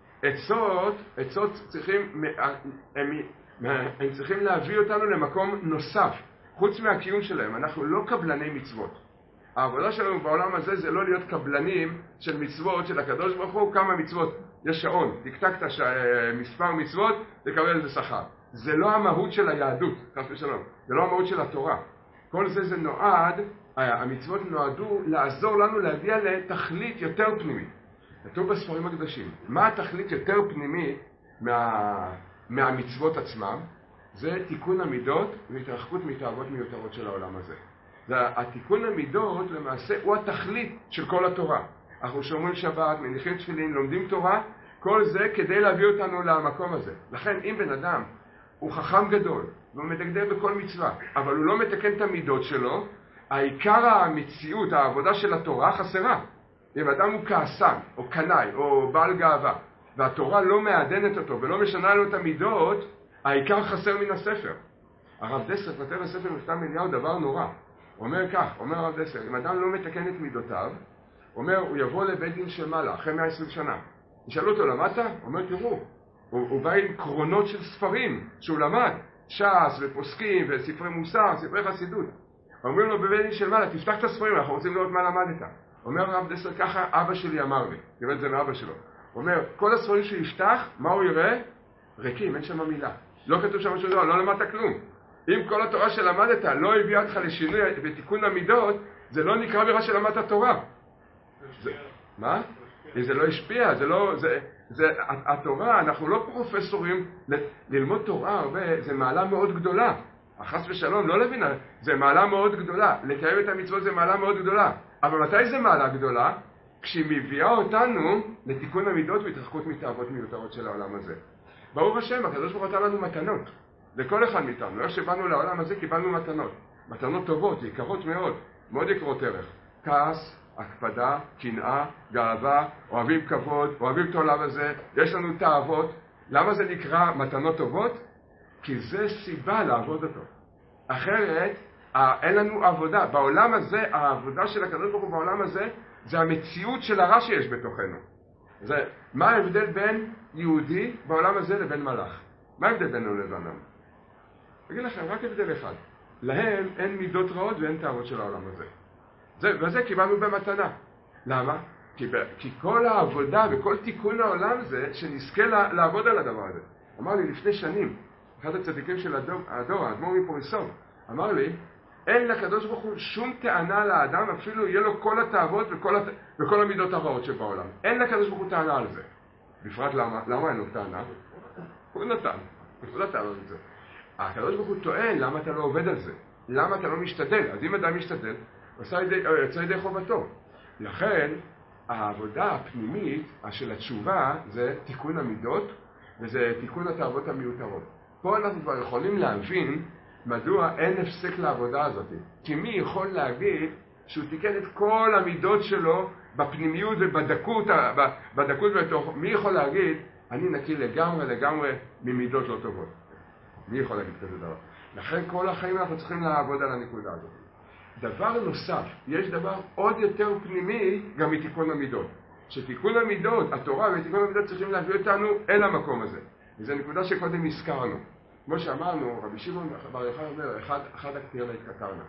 עצות, עצות צריכים, הם, הם צריכים להביא אותנו למקום נוסף. חוץ מהקיום שלהם, אנחנו לא קבלני מצוות. העבודה שלנו בעולם הזה זה לא להיות קבלנים של מצוות של הקדוש ברוך הוא, כמה מצוות, יש שעון, תקתקת מספר מצוות, תקבל איזה שכר. זה לא המהות של היהדות, חס ושלום, זה לא המהות של התורה. כל זה זה נועד, המצוות נועדו לעזור לנו להגיע לתכלית יותר פנימית. כתוב בספרים הקדושים, מה התכלית יותר פנימית מה, מהמצוות עצמם? זה תיקון המידות והתרחקות מתאוות מיותרות של העולם הזה. התיקון המידות למעשה הוא התכלית של כל התורה. אנחנו שומרים שבת, מניחים תפילין, לומדים תורה, כל זה כדי להביא אותנו למקום הזה. לכן אם בן אדם הוא חכם גדול והוא מדקדק בכל מצווה, אבל הוא לא מתקן את המידות שלו, העיקר המציאות, העבודה של התורה חסרה. אם אדם הוא כעסן או קנאי או בעל גאווה והתורה לא מעדנת אותו ולא משנה לו את המידות, העיקר חסר מן הספר. הרב דסר כותב בספר מכתב אליהו דבר נורא. הוא אומר כך, אומר הרב דסר, אם אדם לא מתקן את מידותיו, אומר, הוא יבוא לבית דין של מעלה אחרי מאה ועשרים שנה. ישאלו אותו, למדת? הוא אומר, תראו, הוא, הוא בא עם קרונות של ספרים שהוא למד, ש"ס ופוסקים וספרי מוסר, ספרי חסידות. אומרים לו בבית דין של מעלה, תפתח את הספרים, אנחנו רוצים לראות מה למדת. אומר הרב דסר, ככה אבא שלי אמר לי, תראה את זה מאבא שלו. הוא אומר, כל הספרים שיפתח, מה הוא יראה? ריקים, אין שם מילה. לא כתוב שם משהו, לא, לא למדת כלום. אם כל התורה שלמדת לא הביאה אותך לשינוי ותיקון המידות, זה לא נקרא בגלל שלמדת תורה. זה, מה? זה לא השפיע, זה לא, זה, זה, התורה, אנחנו לא פרופסורים, ל, ללמוד תורה הרבה, זה מעלה מאוד גדולה. החס ושלום, לא להבין, זה מעלה מאוד גדולה. לקיים את המצוות זה מעלה מאוד גדולה. אבל מתי זה מעלה גדולה? כשהיא מביאה אותנו לתיקון המידות והתרחקות מתאוות מיותרות של העולם הזה. ברוך השם, הקדוש ברוך הוא נתן לנו מתנות. לכל אחד מאיתנו. איך שבאנו לעולם הזה קיבלנו מתנות. מתנות טובות, יקרות מאוד, מאוד יקרות ערך. כעס, הקפדה, קנאה, גאווה, אוהבים כבוד, אוהבים את העולם הזה, יש לנו תאוות. למה זה נקרא מתנות טובות? כי זה סיבה לעבוד אותו. אחרת, אין לנו עבודה. בעולם הזה, העבודה של הקדוש ברוך הוא בעולם הזה, זה המציאות של הרע שיש בתוכנו. זה, מה ההבדל בין יהודי בעולם הזה לבין מלאך? מה ההבדל בינינו לבינם? אגיד לכם, רק הבדל אחד. להם אין מידות רעות ואין תאוות של העולם הזה. זה, וזה קיבלנו במתנה. למה? כי, כי כל העבודה וכל תיקון העולם זה שנזכה לעבוד על הדבר הזה. אמר לי לפני שנים, אחד הצדיקים של הדור, הדור האדמו"ר מפוריסוב, אמר לי, אין לקדוש ברוך הוא שום טענה לאדם, אפילו יהיה לו כל התאוות וכל, הת... וכל המידות הרעות שבעולם. אין לקדוש ברוך הוא טענה על זה. בפרט למה? למה אין לו טענה? הוא נתן. הוא נתן על זה. הקדוש ברוך הוא טוען, למה אתה לא עובד על זה? למה אתה לא משתדל? אז אם אדם משתדל, הוא יוצא ידי חובתו. לכן, העבודה הפנימית של התשובה זה תיקון המידות, וזה תיקון התאוות המיותרות. פה אנחנו כבר יכולים להבין מדוע אין הפסק לעבודה הזאת. כי מי יכול להגיד שהוא תיקן את כל המידות שלו בפנימיות ובדקות, בדקות בתוך, מי יכול להגיד, אני נקי לגמרי לגמרי ממידות לא טובות? מי יכול להגיד כזה דבר? לכן כל החיים אנחנו צריכים לעבוד על הנקודה הזאת. דבר נוסף, יש דבר עוד יותר פנימי גם מתיקון המידות. שתיקון המידות, התורה ותיקון המידות צריכים להביא אותנו אל המקום הזה. וזו נקודה שקודם הזכרנו. כמו שאמרנו, רבי שמעון בר יוחאי אומר, אחד, אחד הכתיר להתקטרנה.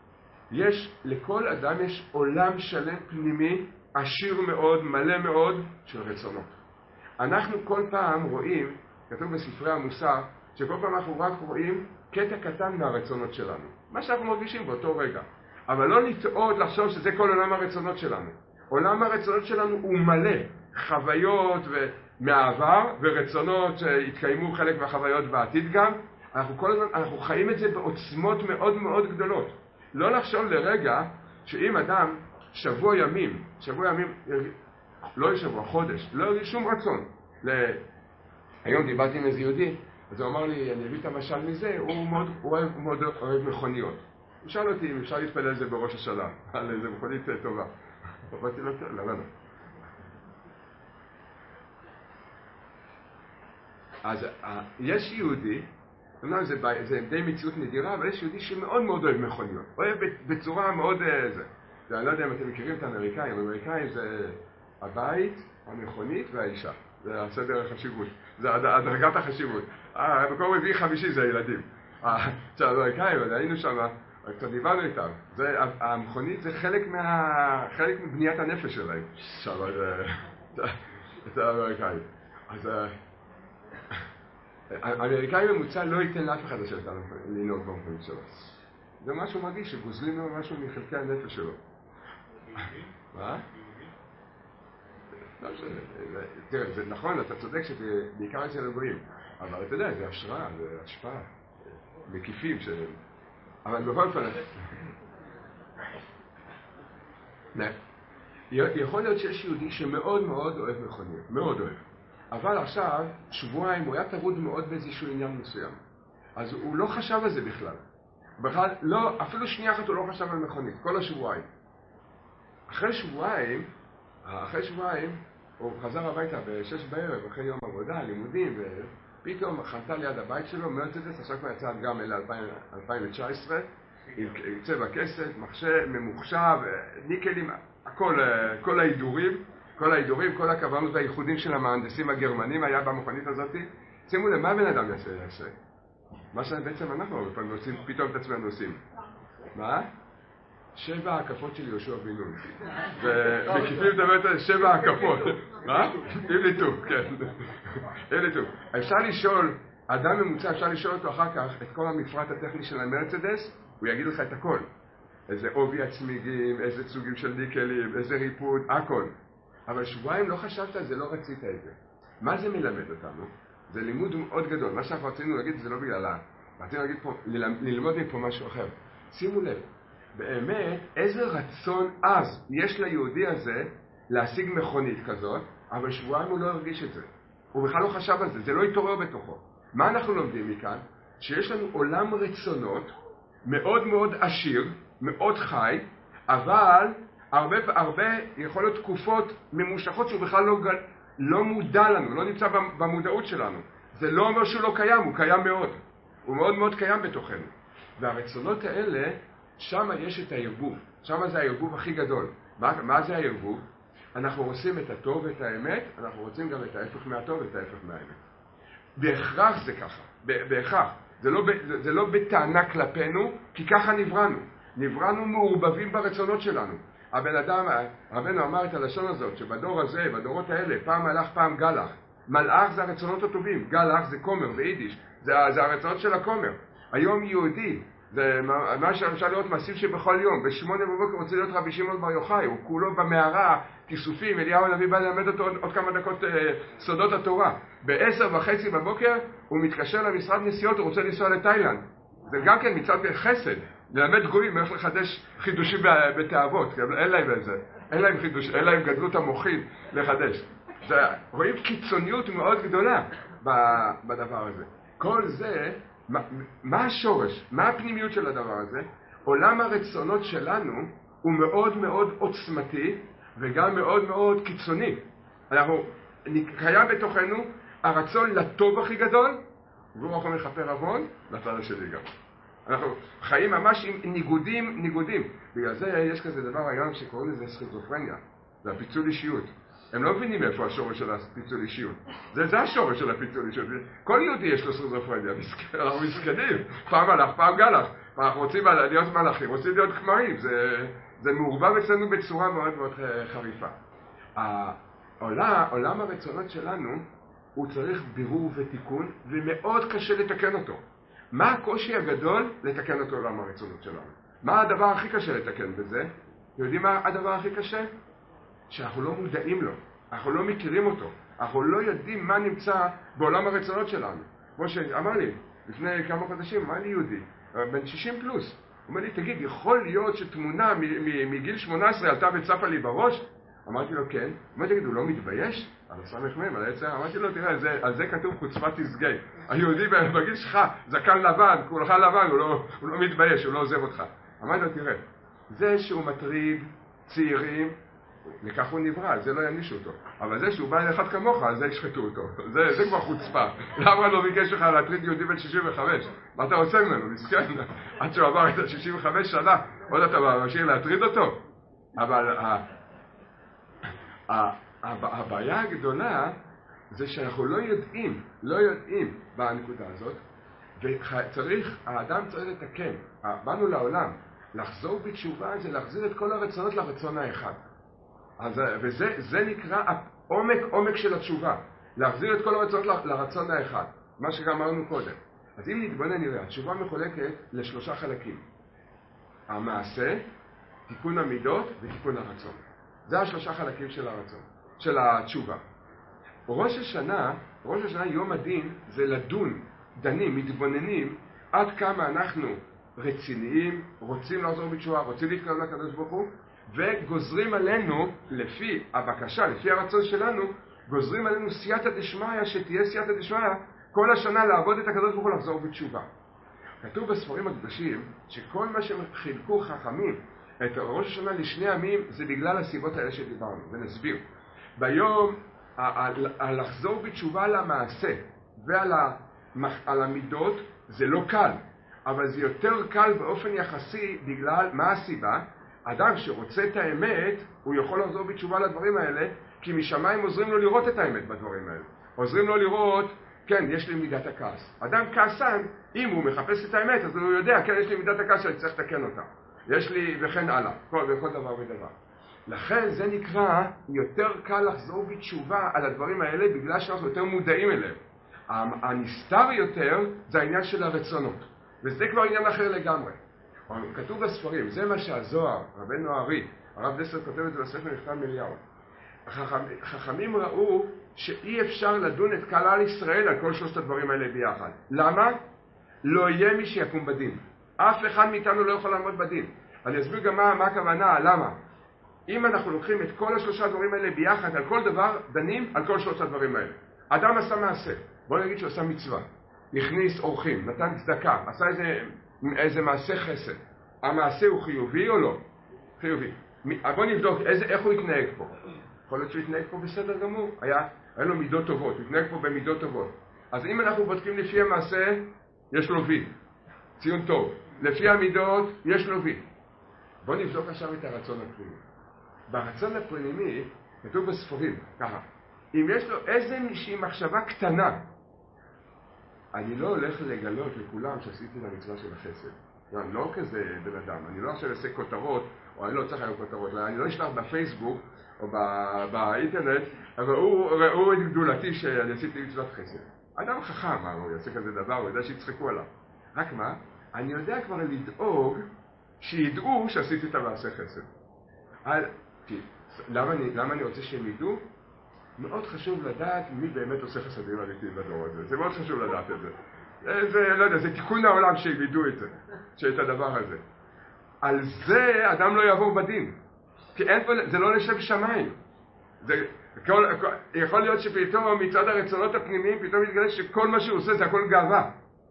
יש, לכל אדם יש עולם שלם פנימי, עשיר מאוד, מלא מאוד, של רצונות. אנחנו כל פעם רואים, כתוב בספרי המוסר, שכל פעם אנחנו רק רואים קטע קטן מהרצונות שלנו. מה שאנחנו מרגישים באותו רגע. אבל לא לטעות לחשוב שזה כל עולם הרצונות שלנו. עולם הרצונות שלנו הוא מלא חוויות מהעבר ורצונות שהתקיימו חלק מהחוויות בעתיד גם, אנחנו כל הזמן, אנחנו חיים את זה בעוצמות מאוד מאוד גדולות. לא לחשוב לרגע שאם אדם שבוע ימים, שבוע ימים, לא שבוע, חודש, לא יהיה שום רצון. היום דיברתי עם איזה יהודי, אז הוא אמר לי, אני אביא את המשל מזה, הוא מאוד, הוא אוהב, הוא מאוד אוהב מכוניות. הוא שאל אותי אם אפשר להתפלל על זה בראש השנה, על איזה מכונית טובה. אמרתי לו, לא, לא, לא. אז יש יהודי, זה, זה די מציאות נדירה, אבל יש יהודי שמאוד מאוד אוהב מכוניות. אוהב בצורה מאוד... זה. זה, אני לא יודע אם אתם מכירים את האמריקאים. האמריקאים זה הבית, המכונית והאישה. זה הסדר החשיבות. זה הדרגת החשיבות. המקום רביעי חמישי זה הילדים. עכשיו, האמריקאים, היינו שם, קצת דיברנו איתם. זה, המכונית זה חלק, מה, חלק מבניית הנפש שלהם. שם, זה האמריקאים. אז... האמריקאי ממוצע לא ייתן לאף אחד לשבת לנהוג במכונית שלו. זה משהו מרגיש שגוזלים לו משהו מחלקי הנפש שלו. מה? תראה, זה נכון, אתה צודק שזה בעיקר אצל הגויים, אבל אתה יודע, זה השראה, זה השפעה, מקיפים שלהם. אבל בכל פעם... יכול להיות שיש יהודי שמאוד מאוד אוהב מכוניות, מאוד אוהב. אבל עכשיו, שבועיים, הוא היה טרוד מאוד באיזשהו עניין מסוים. אז הוא לא חשב על זה בכלל. בכלל, לא, אפילו שנייה אחת הוא לא חשב על מכונית, כל השבועיים. אחרי שבועיים, אחרי שבועיים, הוא חזר הביתה בשש בערב, אחרי יום עבודה, לימודים, ופתאום חנתה ליד הבית שלו, מרצדס, עכשיו כבר יצא גם אלה אלפיים תשע עשרה, עם צבע כסף, מחשב, ממוחשב, ניקלים, הכל, כל ההידורים. כל ההידורים, כל הכוונות והייחודים של המהנדסים הגרמנים היה במכונית הזאת. שימו לב, מה הבן אדם יעשה? יעשה? מה שבעצם אנחנו עושים, פתאום את עצמנו עושים. מה? שבע ההקפות של יהושע בן נון. ומקיפים את זה שבע ההקפות. מה? עם ליטוב, כן. עם ליטוב. אפשר לשאול, אדם ממוצע, אפשר לשאול אותו אחר כך את כל המפרט הטכני של המרצדס, הוא יגיד לך את הכל. איזה עובי הצמיגים, איזה סוגים של ניקלים, איזה ריפוד, הכל. אבל שבועיים לא חשבת על זה, לא רצית את זה. מה זה מלמד אותנו? זה לימוד מאוד גדול. מה שאנחנו רצינו להגיד זה לא בגללה. רצינו להגיד פה, ללמוד מפה משהו אחר. שימו לב, באמת, איזה רצון אז יש ליהודי הזה להשיג מכונית כזאת, אבל שבועיים הוא לא הרגיש את זה. הוא בכלל לא חשב על זה, זה לא התעורר בתוכו. מה אנחנו לומדים מכאן? שיש לנו עולם רצונות מאוד מאוד עשיר, מאוד חי, אבל... הרבה, הרבה יכול להיות תקופות ממושכות שהוא בכלל לא, לא מודע לנו, לא נמצא במודעות שלנו. זה לא אומר שהוא לא קיים, הוא קיים מאוד. הוא מאוד מאוד קיים בתוכנו. והרצונות האלה, שם יש את הערבוב. שם זה הערבוב הכי גדול. מה, מה זה הערבוב? אנחנו רוצים את הטוב ואת האמת, אנחנו רוצים גם את ההפך מהטוב ואת ההפך מהאמת. בהכרח זה ככה, בהכרח. זה לא, זה, זה לא בטענה כלפינו, כי ככה נבראנו. נבראנו מעורבבים ברצונות שלנו. הבן אדם, רבנו אמר את הלשון הזאת, שבדור הזה, בדורות האלה, פעם מלאך, פעם גלח. מלאך זה הרצונות הטובים, גלח זה קומר, זה יידיש, זה, זה הרצונות של הקומר. היום יהודי, זה מה שאפשר להיות מעשים שבכל יום, בשמונה בבוקר רוצה להיות רבי שמעון בר יוחאי, הוא כולו במערה, כיסופים, אליהו הנביא בא ללמד אותו עוד, עוד כמה דקות אה, סודות התורה. בעשר וחצי בבוקר הוא מתקשר למשרד נסיעות, הוא רוצה לנסוע לתאילנד. זה גם כן מצד חסד. ללמד גויים איך לחדש חידושים בתאוות, אין להם איזה, אין להם חידוש, אין להם גדלות המוחית לחדש. זה, רואים קיצוניות מאוד גדולה בדבר הזה. כל זה, מה, מה השורש, מה הפנימיות של הדבר הזה? עולם הרצונות שלנו הוא מאוד מאוד עוצמתי וגם מאוד מאוד קיצוני. אנחנו, קיים בתוכנו הרצון לטוב הכי גדול, והוא יכול לכפר עוון, לצד השני גם. אנחנו חיים ממש עם ניגודים, ניגודים. בגלל זה יש כזה דבר היום שקוראים לזה סכיזופרניה. זה הפיצול אישיות. הם לא מבינים איפה השורש של הפיצול אישיות. זה, זה השורש של הפיצול אישיות. כל יהודי יש לו סכיזופרניה. אנחנו מסכנים. פעם מלאך, פעם גלח. אנחנו רוצים להיות מלאכים, רוצים להיות כמרים. זה, זה מעורבב אצלנו בצורה מאוד מאוד חריפה. העולם, עולם הרצונות שלנו, הוא צריך בירור ותיקון, ומאוד קשה לתקן אותו. מה הקושי הגדול לתקן אותו לעולם הרצונות שלנו? מה הדבר הכי קשה לתקן בזה? אתם יודעים מה הדבר הכי קשה? שאנחנו לא מודעים לו, אנחנו לא מכירים אותו, אנחנו לא יודעים מה נמצא בעולם הרצונות שלנו. כמו שאמר לי, לפני כמה חודשים, אמר לי יהודי, בן שישים פלוס. הוא אומר לי, תגיד, יכול להיות שתמונה מגיל שמונה עשרה עלתה וצפה לי בראש? אמרתי לו, כן. אמרתי, תגיד, הוא לא מתבייש? על הסמך מהם, על היצר. אמרתי לו, תראה, זה, על זה כתוב חוצפת תסגי. היהודי בגיל שלך, זקן לבן, כולך לבן, הוא לא, הוא לא מתבייש, הוא לא עוזב אותך. אמרתי לו, תראה, זה שהוא מטריד צעירים, לכך הוא נברא, זה לא ינישו אותו. אבל זה שהוא בא אל אחד כמוך, אז זה ישחטו אותו. זה, זה כבר חוצפה. למה לא ביקש לך להטריד יהודי בן שישים וחמש? מה אתה רוצה ממנו? מסכן. עד שהוא עבר את ה-שישים וחמש שנה, עוד אתה ממשיך להטריד אותו? אבל הבעיה הגדולה זה שאנחנו לא יודעים, לא יודעים בנקודה הזאת, וצריך, האדם צריך לתקן. באנו לעולם, לחזור בתשובה זה להחזיר את כל הרצונות לרצון האחד. אז, וזה זה נקרא העומק, עומק של התשובה. להחזיר את כל הרצונות ל, לרצון האחד. מה שגם אמרנו קודם. אז אם נתבונן נראה, התשובה מחולקת לשלושה חלקים. המעשה, תיקון המידות ותיקון הרצון. זה השלושה חלקים של הרצון, של התשובה. ראש השנה, ראש השנה יום הדין זה לדון, דנים, מתבוננים עד כמה אנחנו רציניים, רוצים לחזור בתשובה, רוצים להתקרב לקדוש ברוך הוא, וגוזרים עלינו, לפי הבקשה, לפי הרצון שלנו, גוזרים עלינו סייעתא דשמיא, שתהיה סייעתא דשמיא, כל השנה לעבוד את הקדוש ברוך הוא לחזור בתשובה. כתוב בספרים הקדושים, שכל מה שחילקו חכמים את ראש השנה לשני ימים, זה בגלל הסיבות האלה שדיברנו, ונסביר. ביום, על לחזור בתשובה על המעשה, ועל על המידות, זה לא קל, אבל זה יותר קל באופן יחסי, בגלל, מה הסיבה? אדם שרוצה את האמת, הוא יכול לחזור בתשובה לדברים האלה, כי משמיים עוזרים לו לראות את האמת בדברים האלה. עוזרים לו לראות, כן, יש לי מידת הכעס. אדם כעסן, אם הוא מחפש את האמת, אז הוא יודע, כן, יש לי מידת הכעס שאני צריך לתקן אותה. יש לי, וכן הלאה, כל, וכל דבר ודבר. לכן זה נקרא יותר קל לחזור בתשובה על הדברים האלה, בגלל שאנחנו יותר מודעים אליהם. הנסתר יותר זה העניין של הרצונות. וזה כבר עניין אחר לגמרי. כתוב בספרים, זה מה שהזוהר, רבנו הארי, הרב דסלר כותב את זה בספר מכתב אליהו. חכמים ראו שאי אפשר לדון את כלל ישראל על כל שלושת הדברים האלה ביחד. למה? לא יהיה מי שיקום בדין. אף אחד מאיתנו לא יכול לעמוד בדין. אני אסביר גם מה, מה הכוונה, למה. אם אנחנו לוקחים את כל השלושה דברים האלה ביחד, על כל דבר דנים על כל שלושת הדברים האלה. אדם עשה מעשה, בוא נגיד שהוא עשה מצווה, הכניס אורחים, נתן צדקה, עשה איזה, איזה מעשה חסד. המעשה הוא חיובי או לא? חיובי. בוא נבדוק איזה, איך הוא התנהג פה. יכול להיות שהוא התנהג פה בסדר גמור, היה, היה לו מידות טובות, הוא התנהג פה במידות טובות. אז אם אנחנו בודקים לפי המעשה, יש לו וי, ציון טוב. לפי המידות, יש לו וי. בוא נבדוק עכשיו את הרצון הפנימי. ברצון הפנימי, כתוב בספרים, ככה, אם יש לו איזה מישהי מחשבה קטנה, אני לא הולך לגלות לכולם שעשיתי את המצווה של החסד. אני לא כזה בן אדם, אני לא עכשיו אעשה כותרות, או אני לא צריך היום כותרות, אני לא אשלח בפייסבוק או באינטרנט, ראו, ראו את גדולתי שאני עשיתי מצוות חסד. אדם חכם, הוא יעשה כזה דבר, הוא יודע שיצחקו עליו. רק מה? אני יודע כבר לדאוג שידעו שעשיתי את המעשה חסד. על, כי, למה, אני, למה אני רוצה שהם ידעו? מאוד חשוב לדעת מי באמת עושה חסדים אמיתיים בדור הזה. זה מאוד חשוב לדעת את זה. זה, לא יודע, זה תיקון העולם שהם ידעו את זה, שאת הדבר הזה. על זה אדם לא יעבור בדין. כי אין פה, זה לא לשם שמיים. זה, כל, כל, יכול להיות שפתאום מצד הרצונות הפנימיים, פתאום יתגלה שכל מה שהוא עושה זה הכל גאווה.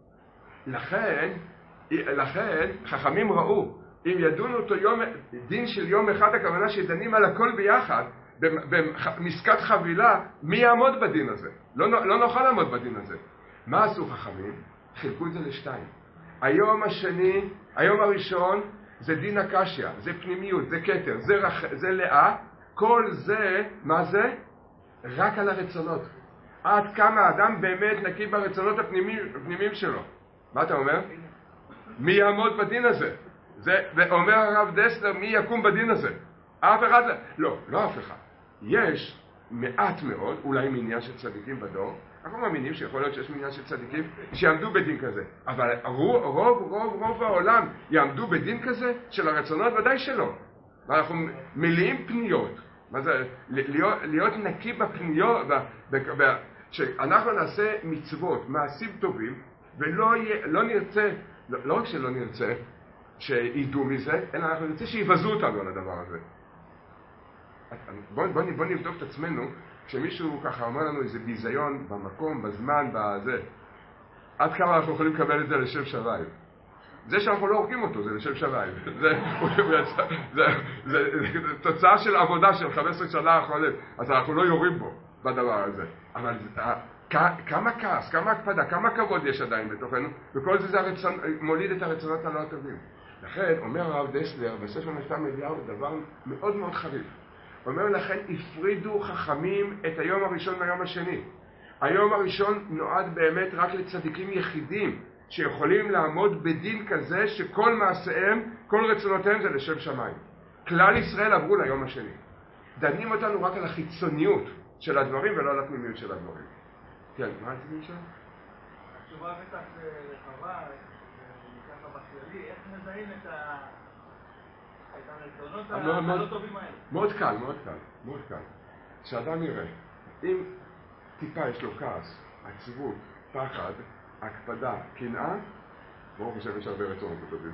לכן, לכן, חכמים ראו, אם ידונו אותו יום, דין של יום אחד, הכוונה שדנים על הכל ביחד, במסקת חבילה, מי יעמוד בדין הזה? לא, לא נוכל לעמוד בדין הזה. מה עשו חכמים? חילקו את זה לשתיים. היום השני, היום הראשון, זה דין הקשיא, זה פנימיות, זה כתר, זה, רח, זה לאה. כל זה, מה זה? רק על הרצונות. עד כמה האדם באמת נקי ברצונות הפנימיים, הפנימיים שלו. מה אתה אומר? מי יעמוד בדין הזה? זה, ואומר הרב דסלר, מי יקום בדין הזה? אף אחד לא. לא, לא אף אחד. יש מעט מאוד, אולי מניין של צדיקים בדור, אנחנו מאמינים שיכול להיות שיש מניין של צדיקים שיעמדו בדין כזה. אבל רוב, רוב, רוב, רוב העולם יעמדו בדין כזה של הרצונות? ודאי שלא. ואנחנו מלאים פניות. מה זה? להיות, להיות נקי בפניות, ב, ב, ב, שאנחנו נעשה מצוות, מעשים טובים, ולא יה, לא נרצה, לא, לא רק שלא נרצה שידעו מזה, אלא אנחנו נרצה שיבזו אותנו על הדבר הזה. בוא, בוא, בוא נבדוק את עצמנו, כשמישהו ככה אומר לנו איזה ביזיון במקום, בזמן, בזה, עד כמה אנחנו יכולים לקבל את זה לשם שמיים. זה שאנחנו לא הורגים אותו, זה לשם שמיים. זה, זה, זה, זה תוצאה של עבודה של חמש עשרה שנה האחרונים, אז אנחנו לא יורים בו בדבר הזה. אבל כמה כעס, כמה הקפדה, כמה כבוד יש עדיין בתוכנו, וכל זה, זה הרצון, מוליד את הרצונות הלא הטובים. לכן, אומר הרב דסלר, בספר נחתם אליהו, דבר מאוד מאוד חריף. הוא אומר לכן, הפרידו חכמים את היום הראשון מהיום השני. היום הראשון נועד באמת רק לצדיקים יחידים, שיכולים לעמוד בדין כזה שכל מעשיהם, כל רצונותיהם זה לשם שמיים. כלל ישראל עברו ליום השני. דנים אותנו רק על החיצוניות של הדברים ולא על הפנימיות של הדברים. כן, מה רציתי לשאול? התשובה בטח רחבה, ככה בכללי, איך מזהים את הרצונות הלא טובים האלה? מאוד קל, מאוד קל, מאוד קל. שאדם יראה, אם טיפה יש לו כעס, עצבות, פחד, הקפדה, קנאה, ברוך השם יש הרבה רצונות טובים.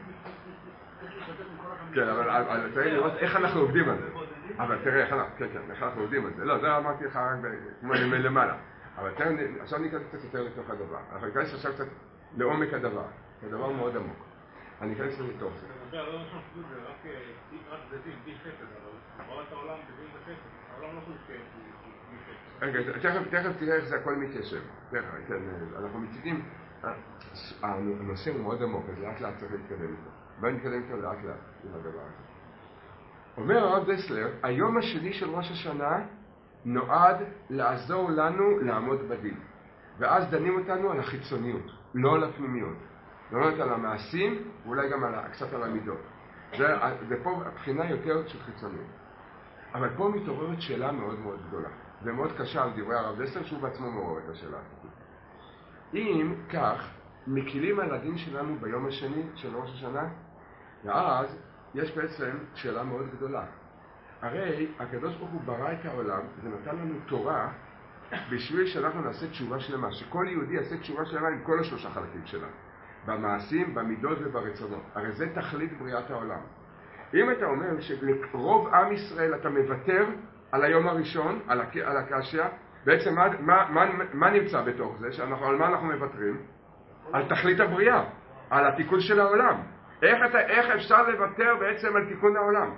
כן, אבל תראה לראות איך אנחנו עובדים על זה. אבל תראה, איך אנחנו עובדים על זה. לא, זה אמרתי לך רק מלמעלה. אבל עכשיו ניכנס קצת יותר לתוך הדבר. אנחנו ניכנס עכשיו קצת לעומק הדבר. זה דבר מאוד עמוק. אני אכנס לתוך זה. אתה יודע, לא נכון שפות זה רק דתים, בי חפת, אבל עברת העולם דתים וחפת. העולם לא חושב רגע, תכף תראה איך זה הכל מתיישב. אנחנו מציגים, הנושא הוא מאוד עמוק, אז לאט לאט צריך להתקדם איתו. בואו נתקדם איתו לאט לאט עם הדבר הזה. אומר הרב דסלר, היום השני של ראש השנה נועד לעזור לנו לעמוד בדין. ואז דנים אותנו על החיצוניות, לא על הפנימיות. דנים על המעשים ואולי גם קצת על המידות. זה פה הבחינה יותר של חיצוניות. אבל פה מתעוררת שאלה מאוד מאוד גדולה. ומאוד קשה על דברי הרב דסלר שהוא בעצמו מעורר את השאלה. אם כך, מקילים על הדין שלנו ביום השני של ראש השנה, ואז יש בעצם שאלה מאוד גדולה. הרי הקדוש ברוך הוא ברא את העולם ונתן לנו תורה בשביל שאנחנו נעשה תשובה שלמה, שכל יהודי יעשה תשובה שלמה עם כל השלושה חלקים שלה, במעשים, במידות וברצונות. הרי זה תכלית בריאת העולם. אם אתה אומר שלרוב עם ישראל אתה מוותר על היום הראשון, על, הק... על הקשיא, בעצם מה, מה, מה, מה נמצא בתוך זה? שאנחנו, על מה אנחנו מוותרים? על תכלית הבריאה, על התיקון של העולם. איך, אתה, איך אפשר לוותר בעצם על תיקון העולם?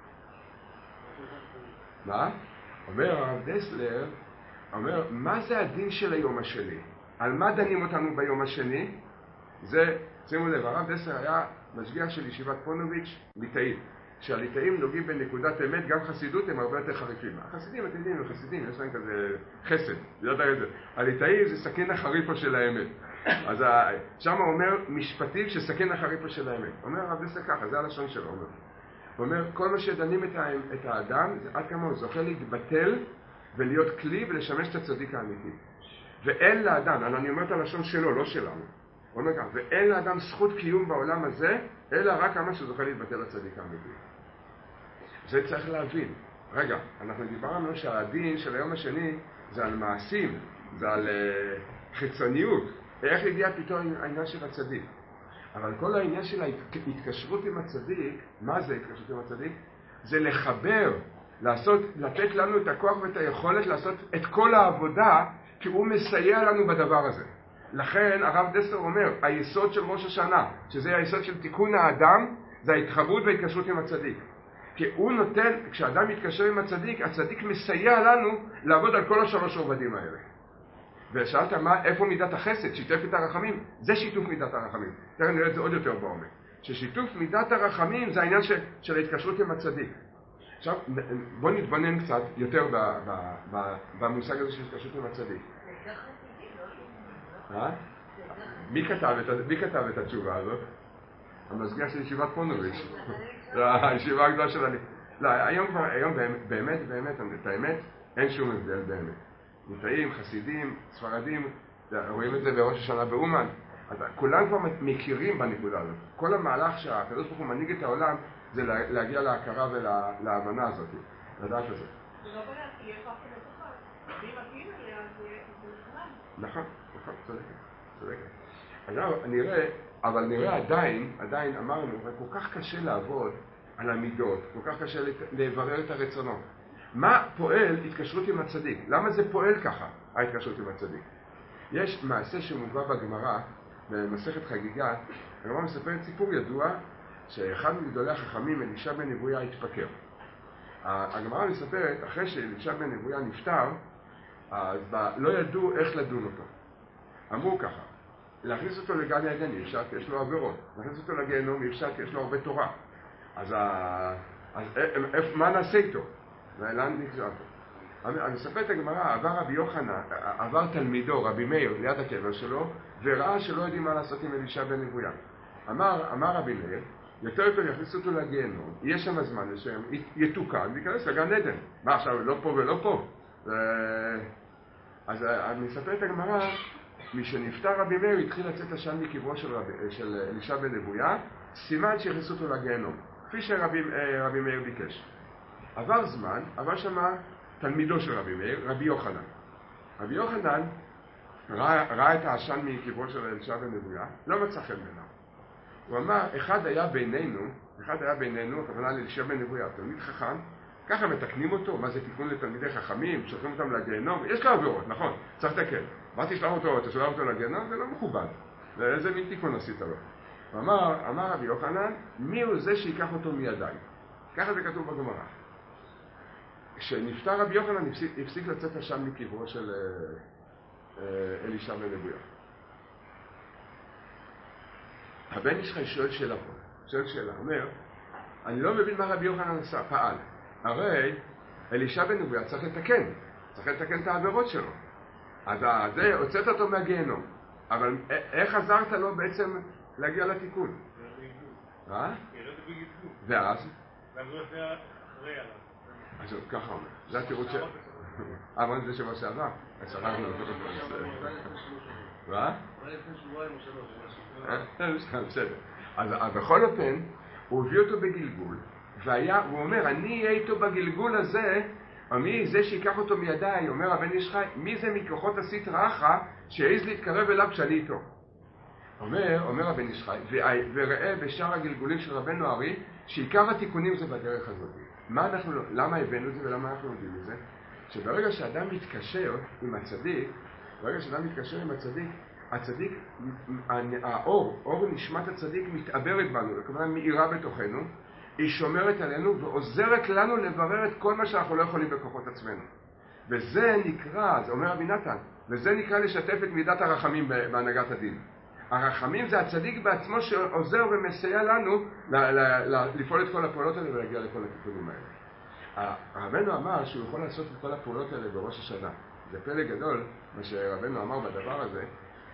מה? אומר הרב דסלר, אומר, מה זה הדין של היום השני? על מה דנים אותנו ביום השני? זה, שימו לב, הרב דסלר היה משגיח של ישיבת פונוביץ' ליטאי. שהליטאים נוגעים בנקודת אמת, גם חסידות הם הרבה יותר חריפים. החסידים, אתם יודעים, החסידים, יש להם כזה חסד, יודעת את זה. הליטאים זה סכין החריפה של האמת. אז שם הוא אומר משפטים שסכין החריפה של האמת. אומר הרב דסלר ככה, זה הלשון שלו. אומר. הוא אומר, כל מה שדנים את האדם, זה עד כמה הוא זוכה להתבטל ולהיות כלי ולשמש את הצדיק האמיתי. ואין לאדם, אני אומר את הלשון שלו, לא שלנו. הוא אומר ככה, ואין לאדם זכות קיום בעולם הזה, אלא רק כמה שזוכה להתבטל לצדיק האמיתי. זה צריך להבין. רגע, אנחנו דיברנו שהדין של היום השני זה על מעשים, זה על uh, חיצוניות. איך הגיע פתאום העניין של הצדיק? אבל כל העניין של ההתקשרות עם הצדיק, מה זה התקשרות עם הצדיק? זה לחבר, לעשות, לתת לנו את הכוח ואת היכולת לעשות את כל העבודה, כי הוא מסייע לנו בדבר הזה. לכן הרב דסלר אומר, היסוד של ראש השנה, שזה היסוד של תיקון האדם, זה ההתחברות וההתקשרות עם הצדיק. כי הוא נותן, כשאדם מתקשר עם הצדיק, הצדיק מסייע לנו לעבוד על כל השלוש עובדים האלה. ושאלת מה, איפה מידת החסד, שיתף את הרחמים? זה שיתוף מידת הרחמים. תראה, נראה את זה עוד יותר בעומק. ששיתוף מידת הרחמים זה העניין של, של ההתקשרות עם הצדיק. עכשיו, בוא נתבונן קצת יותר ב, ב, ב, במושג הזה של התקשרות עם הצדיק. מי כתב את, מי כתב את התשובה הזאת? המשגיח של ישיבת פונוביץ'. הישיבה הגדולה של אני. לא, היום כבר, היום באמת, באמת, את האמת, אין שום הבדל באמת. ליטאים, חסידים, ספרדים, רואים את זה בראש השנה באומן. כולם כבר מכירים בנקודה הזאת. כל המהלך שהקדוש ברוך הוא מנהיג את העולם, זה להגיע להכרה ולהבנה הזאת. לדעת הזאת. זה לא בגלל, כי יש רק כדי תוכל. אם מגיעים אליה, זה נחמד. נכון, נכון, צודק. עכשיו נראה, אבל נראה עדיין, עדיין אמרנו, כל כך קשה לעבוד על המידות, כל כך קשה לברר את הרצונות. מה פועל התקשרות עם הצדיק? למה זה פועל ככה, ההתקשרות עם הצדיק? יש מעשה שמובא בגמרא, במסכת חגיגה, הגמרא מספרת סיפור ידוע, שאחד מגדולי החכמים, אלישע בן אבויה, התפקר. הגמרא מספרת, אחרי שאלישע בן אבויה נפטר, אז לא ידעו איך לדון אותו. אמרו ככה, להכניס אותו לגן עדן אי אפשר כי יש לו עבירות, להכניס אותו לגיהנום אי אפשר כי יש לו הרבה תורה. אז, אז מה נעשה איתו? לאן נקרא אותו? אני מספר את הגמרא, עבר רבי יוחנן, עבר תלמידו, רבי מאיר, ליד הקבר שלו, וראה שלא יודעים מה לעשות עם אלישע בן אבויה. אמר, אמר רבי מאיר, יותר יותר יכניס אותו לגיהנום, יהיה שם הזמן לשם, יתוקן וייכנס לגן עדן. מה עכשיו, לא פה ולא פה? ו... אז אני מספר את הגמרא, משנפטר רבי מאיר התחיל לצאת עשן מקברו של, רב... של אלישע בן אבויה, סימן שיכניסו אותו לגיהנום, כפי שרבי רבי מאיר ביקש. עבר זמן, עבר שמה תלמידו של רבי מאיר, רבי יוחנן. רבי יוחנן ראה, ראה את העשן מקברו של אלישע בן אבויה, לא מצא חן בעיניו. הוא אמר, אחד היה בינינו, אחד היה בינינו, הכוונה לאלישע בן אבויה, תלמיד חכם, ככה מתקנים אותו, מה זה תיקון לתלמידי חכמים, שולחים אותם לגיהנום, יש לו עבירות, נכון, צריך לתקן. מה תשלח אותו, תשלח אותו לגיהנום, זה לא מכובד. איזה מין תיקון עשית לו? הוא אמר, אמר רבי יוחנן, מי הוא זה שיקח אותו מידיים? ככה זה כתוב בגמרא. כשנפטר רבי יוחנן, הפסיק, הפסיק לצאת עשן מקברו של אלישע בן אבויה. הבן איש חי שואל שאלה פה, שואל שאלה, אומר, אני לא מבין מה רבי יוחנן עשה, פעל. הרי אלישע בן אבויה צריך לתקן, צריך לתקן את העבירות שלו. אז זה, הוצאת אותו מהגיהנום. אבל איך עזרת לו בעצם להגיע לתיקון? אה? ואז? אז ככה אומר, זה התירוץ של... אבל זה שבוע שעבר, שכחנו אותו. מה? בסדר. אז בכל אופן, הוא הביא אותו בגלגול, והוא אומר, אני אהיה איתו בגלגול הזה, מי זה שיקח אותו מידיי, אומר הבן איש חי, מי זה מכוחות הסטרא אחרא שהעז להתקרב אליו כשאני איתו? אומר, אומר הבן איש חי, וראה בשאר הגלגולים של רבנו ארי, שעיקר התיקונים זה בדרך הזאת. מה אנחנו, למה הבאנו את זה ולמה אנחנו יודעים את זה? שברגע שאדם מתקשר עם הצדיק, ברגע שאדם מתקשר עם הצדיק, הצדיק, האור, אור נשמת הצדיק מתעברת בנו, כלומר מאירה בתוכנו, היא שומרת עלינו ועוזרת לנו לברר את כל מה שאנחנו לא יכולים בכוחות עצמנו. וזה נקרא, זה אומר רבי נתן, וזה נקרא לשתף את מידת הרחמים בהנהגת הדין. הרחמים זה הצדיק בעצמו שעוזר ומסייע לנו לפעול את כל הפעולות האלה ולהגיע לכל התיקונים האלה. רבנו אמר שהוא יכול לעשות את כל הפעולות האלה בראש השנה. זה פלא גדול, מה שרבנו אמר בדבר הזה.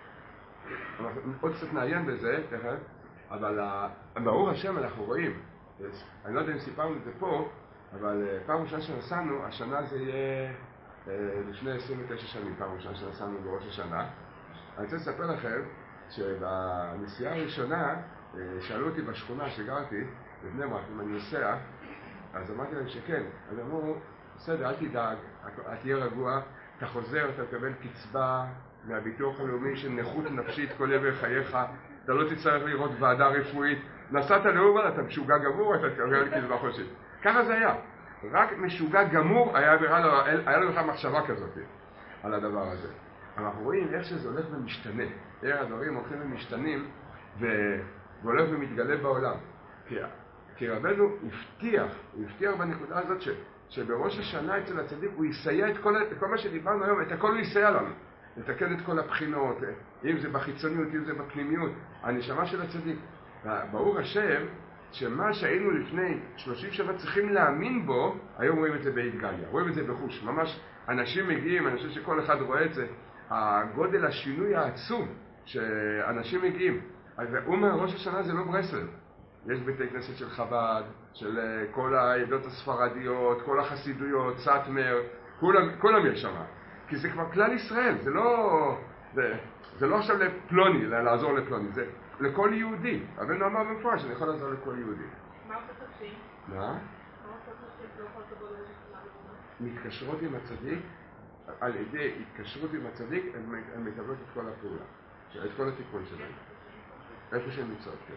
עוד קצת נעיין בזה, אבל ברור השם אנחנו רואים, אני לא יודע אם סיפרנו את זה פה, אבל פעם ראשונה שנסענו, השנה זה יהיה לפני עשרים ותשע שנים, פעם ראשונה שנסענו בראש השנה. אני רוצה לספר לכם שבנסיעה הראשונה שאלו אותי בשכונה שגרתי, בבני ברק, אם אני נוסע, אז אמרתי להם שכן. אז אמרו, בסדר, אל תדאג, אל תהיה רגוע, אתה חוזר, אתה תקבל קצבה מהביטוח הלאומי של נכות נפשית כל ימי חייך, אתה לא תצטרך לראות ועדה רפואית, נסעת לאומן, אתה משוגע גמור, אתה תקבל קצבה חודשית. ככה זה היה. רק משוגע גמור היה, היה לו בכלל מחשבה כזאת על הדבר הזה. אנחנו רואים איך שזה הולך ומשתנה, איך הדברים הולכים ומשתנים והולך ומתגלה בעולם. כי, כי רבנו הבטיח, הוא הבטיח בנקודה הזאת ש, שבראש השנה אצל הצדיק הוא יסייע את כל, את כל מה שדיברנו היום, את הכל הוא יסייע לנו. לתקן את כל הבחינות, אם זה בחיצוניות, אם זה בפנימיות, הנשמה של הצדיק. ברור השם שמה שהיינו לפני שלושים שנה צריכים להאמין בו, היום רואים את זה בהתגליה, רואים את זה בחוש. ממש אנשים מגיעים, אני חושב שכל אחד רואה את זה, הגודל השינוי העצום שאנשים מגיעים. אז הוא אומר, ראש השנה זה לא ברסלב. יש בתי כנסת של חב"ד, של כל העדות הספרדיות, כל החסידויות, סאטמר, כולם, כולם יש שם. כי זה כבר כלל ישראל, זה לא, זה, זה לא עכשיו לפלוני, לעזור לפלוני, זה לכל יהודי. רבנו אמר במפורש שאני יכול לעזור לכל יהודי. מה עושה תקשיב? מה? מה עושה תקשיב? לא יכול לקבל ראש השנה? מתקשרות עם הצדיק, על ידי התקשרות עם הצדיק, הן מקבלות את כל הפעולה. את כל התיקון שלהם. איפה שהן נמצאות, כן.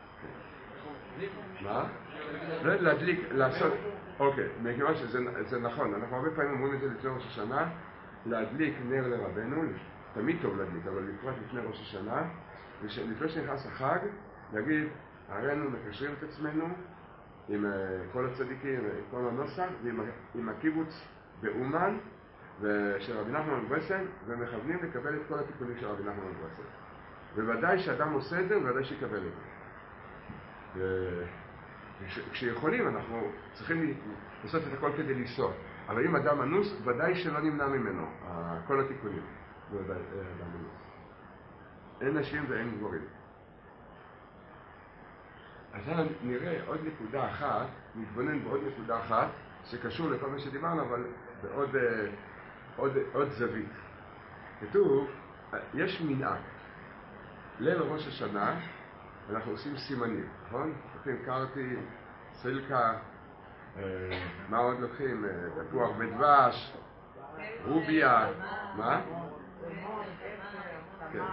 מה? להדליק, לעשות, אוקיי, מכיוון שזה נכון, אנחנו הרבה פעמים אומרים את זה לפני ראש השנה, להדליק נר לרבנו, תמיד טוב להדליק, אבל בפרט לפני ראש השנה, ולפני שנכנס החג, להגיד, הראינו מקשרים את עצמנו עם כל הצדיקים, עם כל הנוסח, ועם הקיבוץ באומן, של רבי נחמן מברסלב, ומכוונים לקבל את כל התיקונים של רבי נחמן מברסלב. וודאי שאדם עושה את זה, וודאי שיקבל את זה. וכשיכולים, אנחנו צריכים לעשות את הכל כדי לנסוע. אבל אם אדם אנוס, ודאי שלא נמנע ממנו, כל התיקונים. ודאי אדם אנוס. אין נשים ואין גברים. אז נראה עוד נקודה אחת, נתבונן בעוד נקודה אחת, שקשור לכל מה שדיברנו, אבל בעוד עוד, עוד זווית. כתוב, יש מנהג. ליל ראש השנה, אנחנו עושים סימנים, נכון? לוקחים קרטי, סילקה, אה, מה עוד לוקחים? תפוח בדבש, רוביה, מה? כן.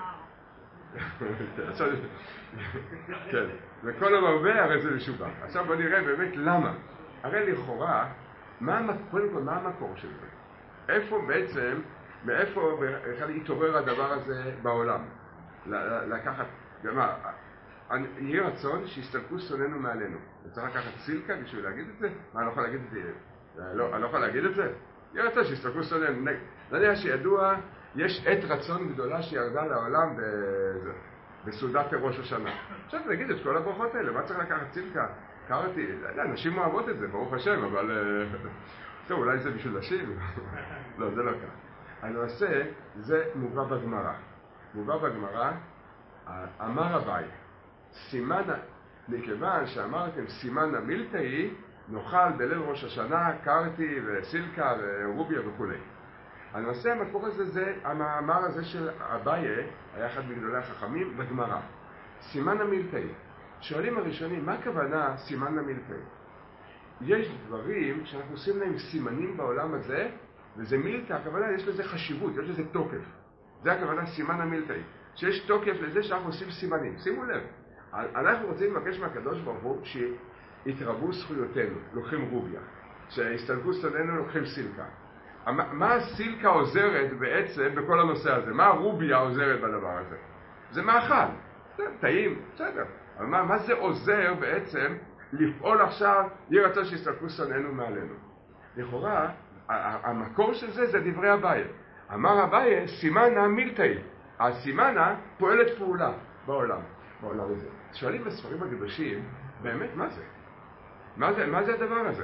כן, וכל המרבה הרי זה משובח. עכשיו בוא נראה באמת למה. הרי לכאורה, קודם כל, מה המקור של זה? איפה בעצם, מאיפה בכלל התעורר הדבר הזה בעולם? לקחת, מה, יהיה רצון שיסתלקו שונאינו מעלינו. צריך לקחת סילקה בשביל להגיד את זה? מה, אני לא יכול להגיד את זה? לא, אני לא יכול להגיד את זה? יהיה רצון שיסתלקו שונאינו. לא יודע שידוע, יש עת רצון גדולה שירדה לעולם בסעודת ראש השנה. עכשיו נגיד את כל הברכות האלה, מה צריך לקחת סילקה? קראתי, אנשים אוהבות את זה, ברוך השם, אבל... טוב, אולי זה בשביל נשים? לא, זה לא כך. הנושא, זה מובא בגמרא. מובא בגמרא, אמר אביי, סימן, מכיוון שאמרתם סימן המילתאי, נאכל בליל ראש השנה, קרטי וסילקה ורוביה וכו'. הנושא המקור הזה, זה המאמר הזה של אביי, היה אחד מגדולי החכמים, בגמרא. סימן המילתאי. שואלים הראשונים, מה הכוונה סימן המילתאי? יש דברים שאנחנו עושים להם סימנים בעולם הזה, וזה מילתא, הכוונה יש לזה חשיבות, יש לזה תוקף. זה הכוונה סימן המילתאי. שיש תוקף לזה שאנחנו עושים סימנים. שימו לב, אנחנו רוצים לבקש מהקדוש ברוך הוא שיתרבו זכויותינו, לוקחים רוביה. שהסתלקו שונאינו, לוקחים סילקה. מה הסילקה עוזרת בעצם בכל הנושא הזה? מה הרוביה עוזרת בדבר הזה? זה מאכל. זה טעים, בסדר. אבל מה, מה זה עוזר בעצם לפעול עכשיו, יהיה רצון שיסתלקו שונאינו מעלינו? לכאורה, המקור של זה זה דברי אביי. אמר אביי, סימנה מילתאי. הסימנה פועלת פעולה בעולם, בעולם הזה. שואלים בספרים הקדושים, באמת, מה זה? מה זה, מה זה הדבר הזה?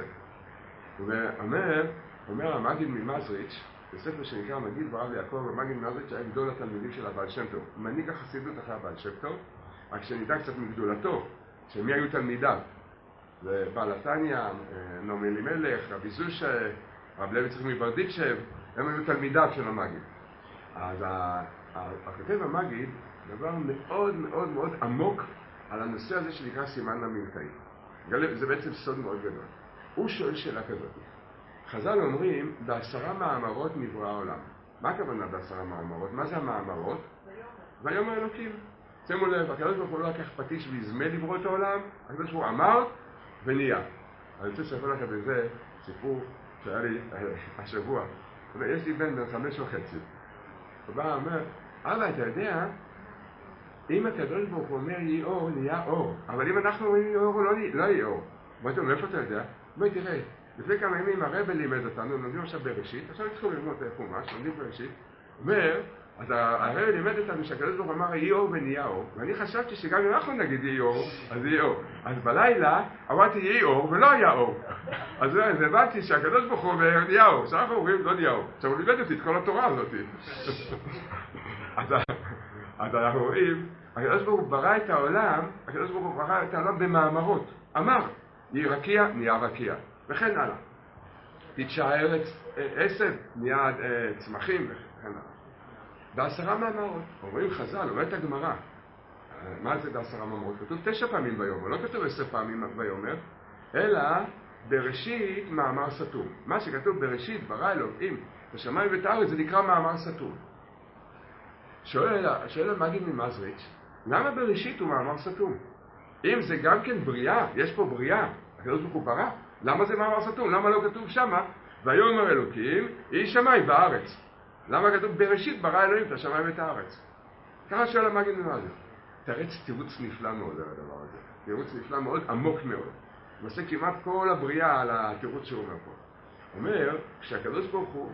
ואומר, אומר המגיד ממזריץ', בספר שנקרא מגיד ברב יעקב, המגיד ממזריץ' היה גדול התלמידים של הבעל שם טוב. מנהיג החסידות אחרי הבעל שם טוב, רק שנדע קצת מגדולתו, שמי היו תלמידיו? זה בעל התניא, נעם אלימלך, רבי זושה, רב לוי יצחק מברדיצ'ב, הם היו תלמידיו של המגיד. אז הכותב המגיד דבר מאוד מאוד מאוד עמוק על הנושא הזה שנקרא סימן המילתאי. זה בעצם סוד מאוד גדול. הוא שואל שאלה כזאת. חז"ל אומרים, בעשרה מאמרות נברא העולם. מה הכוונה בעשרה מאמרות? מה זה המאמרות? ויאמר אלוקים. שימו לב, הקדוש ברוך הוא לא לקח פטיש ויזמה לברוא את העולם, הקדוש ברוך הוא אמר ונהיה. אני רוצה לספר לכם בזה סיפור שהיה לי השבוע. יש לי בן בן חמש וחצי. הוא בא ואומר, אבא, אתה יודע, אם הקדוש ברוך הוא אומר יהיה אור, נהיה אור. אבל אם אנחנו אומרים יהיה אור, לא יהיה אור. אמרתי לו, מאיפה אתה יודע? בואי תראה, לפני כמה ימים הרב לימד אותנו, לומדים עכשיו בראשית, עכשיו צריכים ללמוד חומש, לומדים בראשית, אומר, אז הרב לימד אותנו שהקדוש ברוך הוא אמר יהיה אור ונהיה אור, ואני חשבתי שגם אם אנחנו נגיד יהיה אור, אז יהיה אור. אז בלילה אמרתי יהיה אור ולא היה אור. אז הבנתי שהקדוש ברוך הוא אומר נהיה אור, שאנחנו אומרים לא נהיה אור. עכשיו הוא לימד אותי את כל התורה הזאת. אז אנחנו רואים, הקדוש ברוך הוא ברא את העולם, הקדוש ברוך הוא ברא את העולם במאמרות. אמר, יהיה רקיע, נהיה רקיע. וכן הלאה. תתשע ארץ עשב, נהיה צמחים וכן הלאה. בעשרה מאמרות. אומרים חז"ל, אומרת הגמרא. מה זה בעשרה מאמרות? כתוב תשע פעמים ביום, לא כתוב עשר פעמים ביומר, אלא בראשית מאמר סתום. מה שכתוב בראשית ברא אלוהים, בשמיים ואת הארץ, זה נקרא מאמר סתום. שואל, שואל המגיד ממזריץ', למה בראשית הוא מאמר סתום? אם זה גם כן בריאה, יש פה בריאה, הקדוש ברוך הוא ברא, למה זה מאמר סתום? למה לא כתוב שמה, ויאמר אלוקים, יהי שמיים וארץ? למה כתוב בראשית ברא אלוהים את השמיים ואת הארץ? ככה שואל המגיד ממזריץ'. תרץ תירוץ נפלא מאוד על הדבר הזה, תירוץ נפלא מאוד, עמוק מאוד. הוא עושה כמעט כל הבריאה על התירוץ שהוא אומר פה. אומר, כשהקדוש ברוך הוא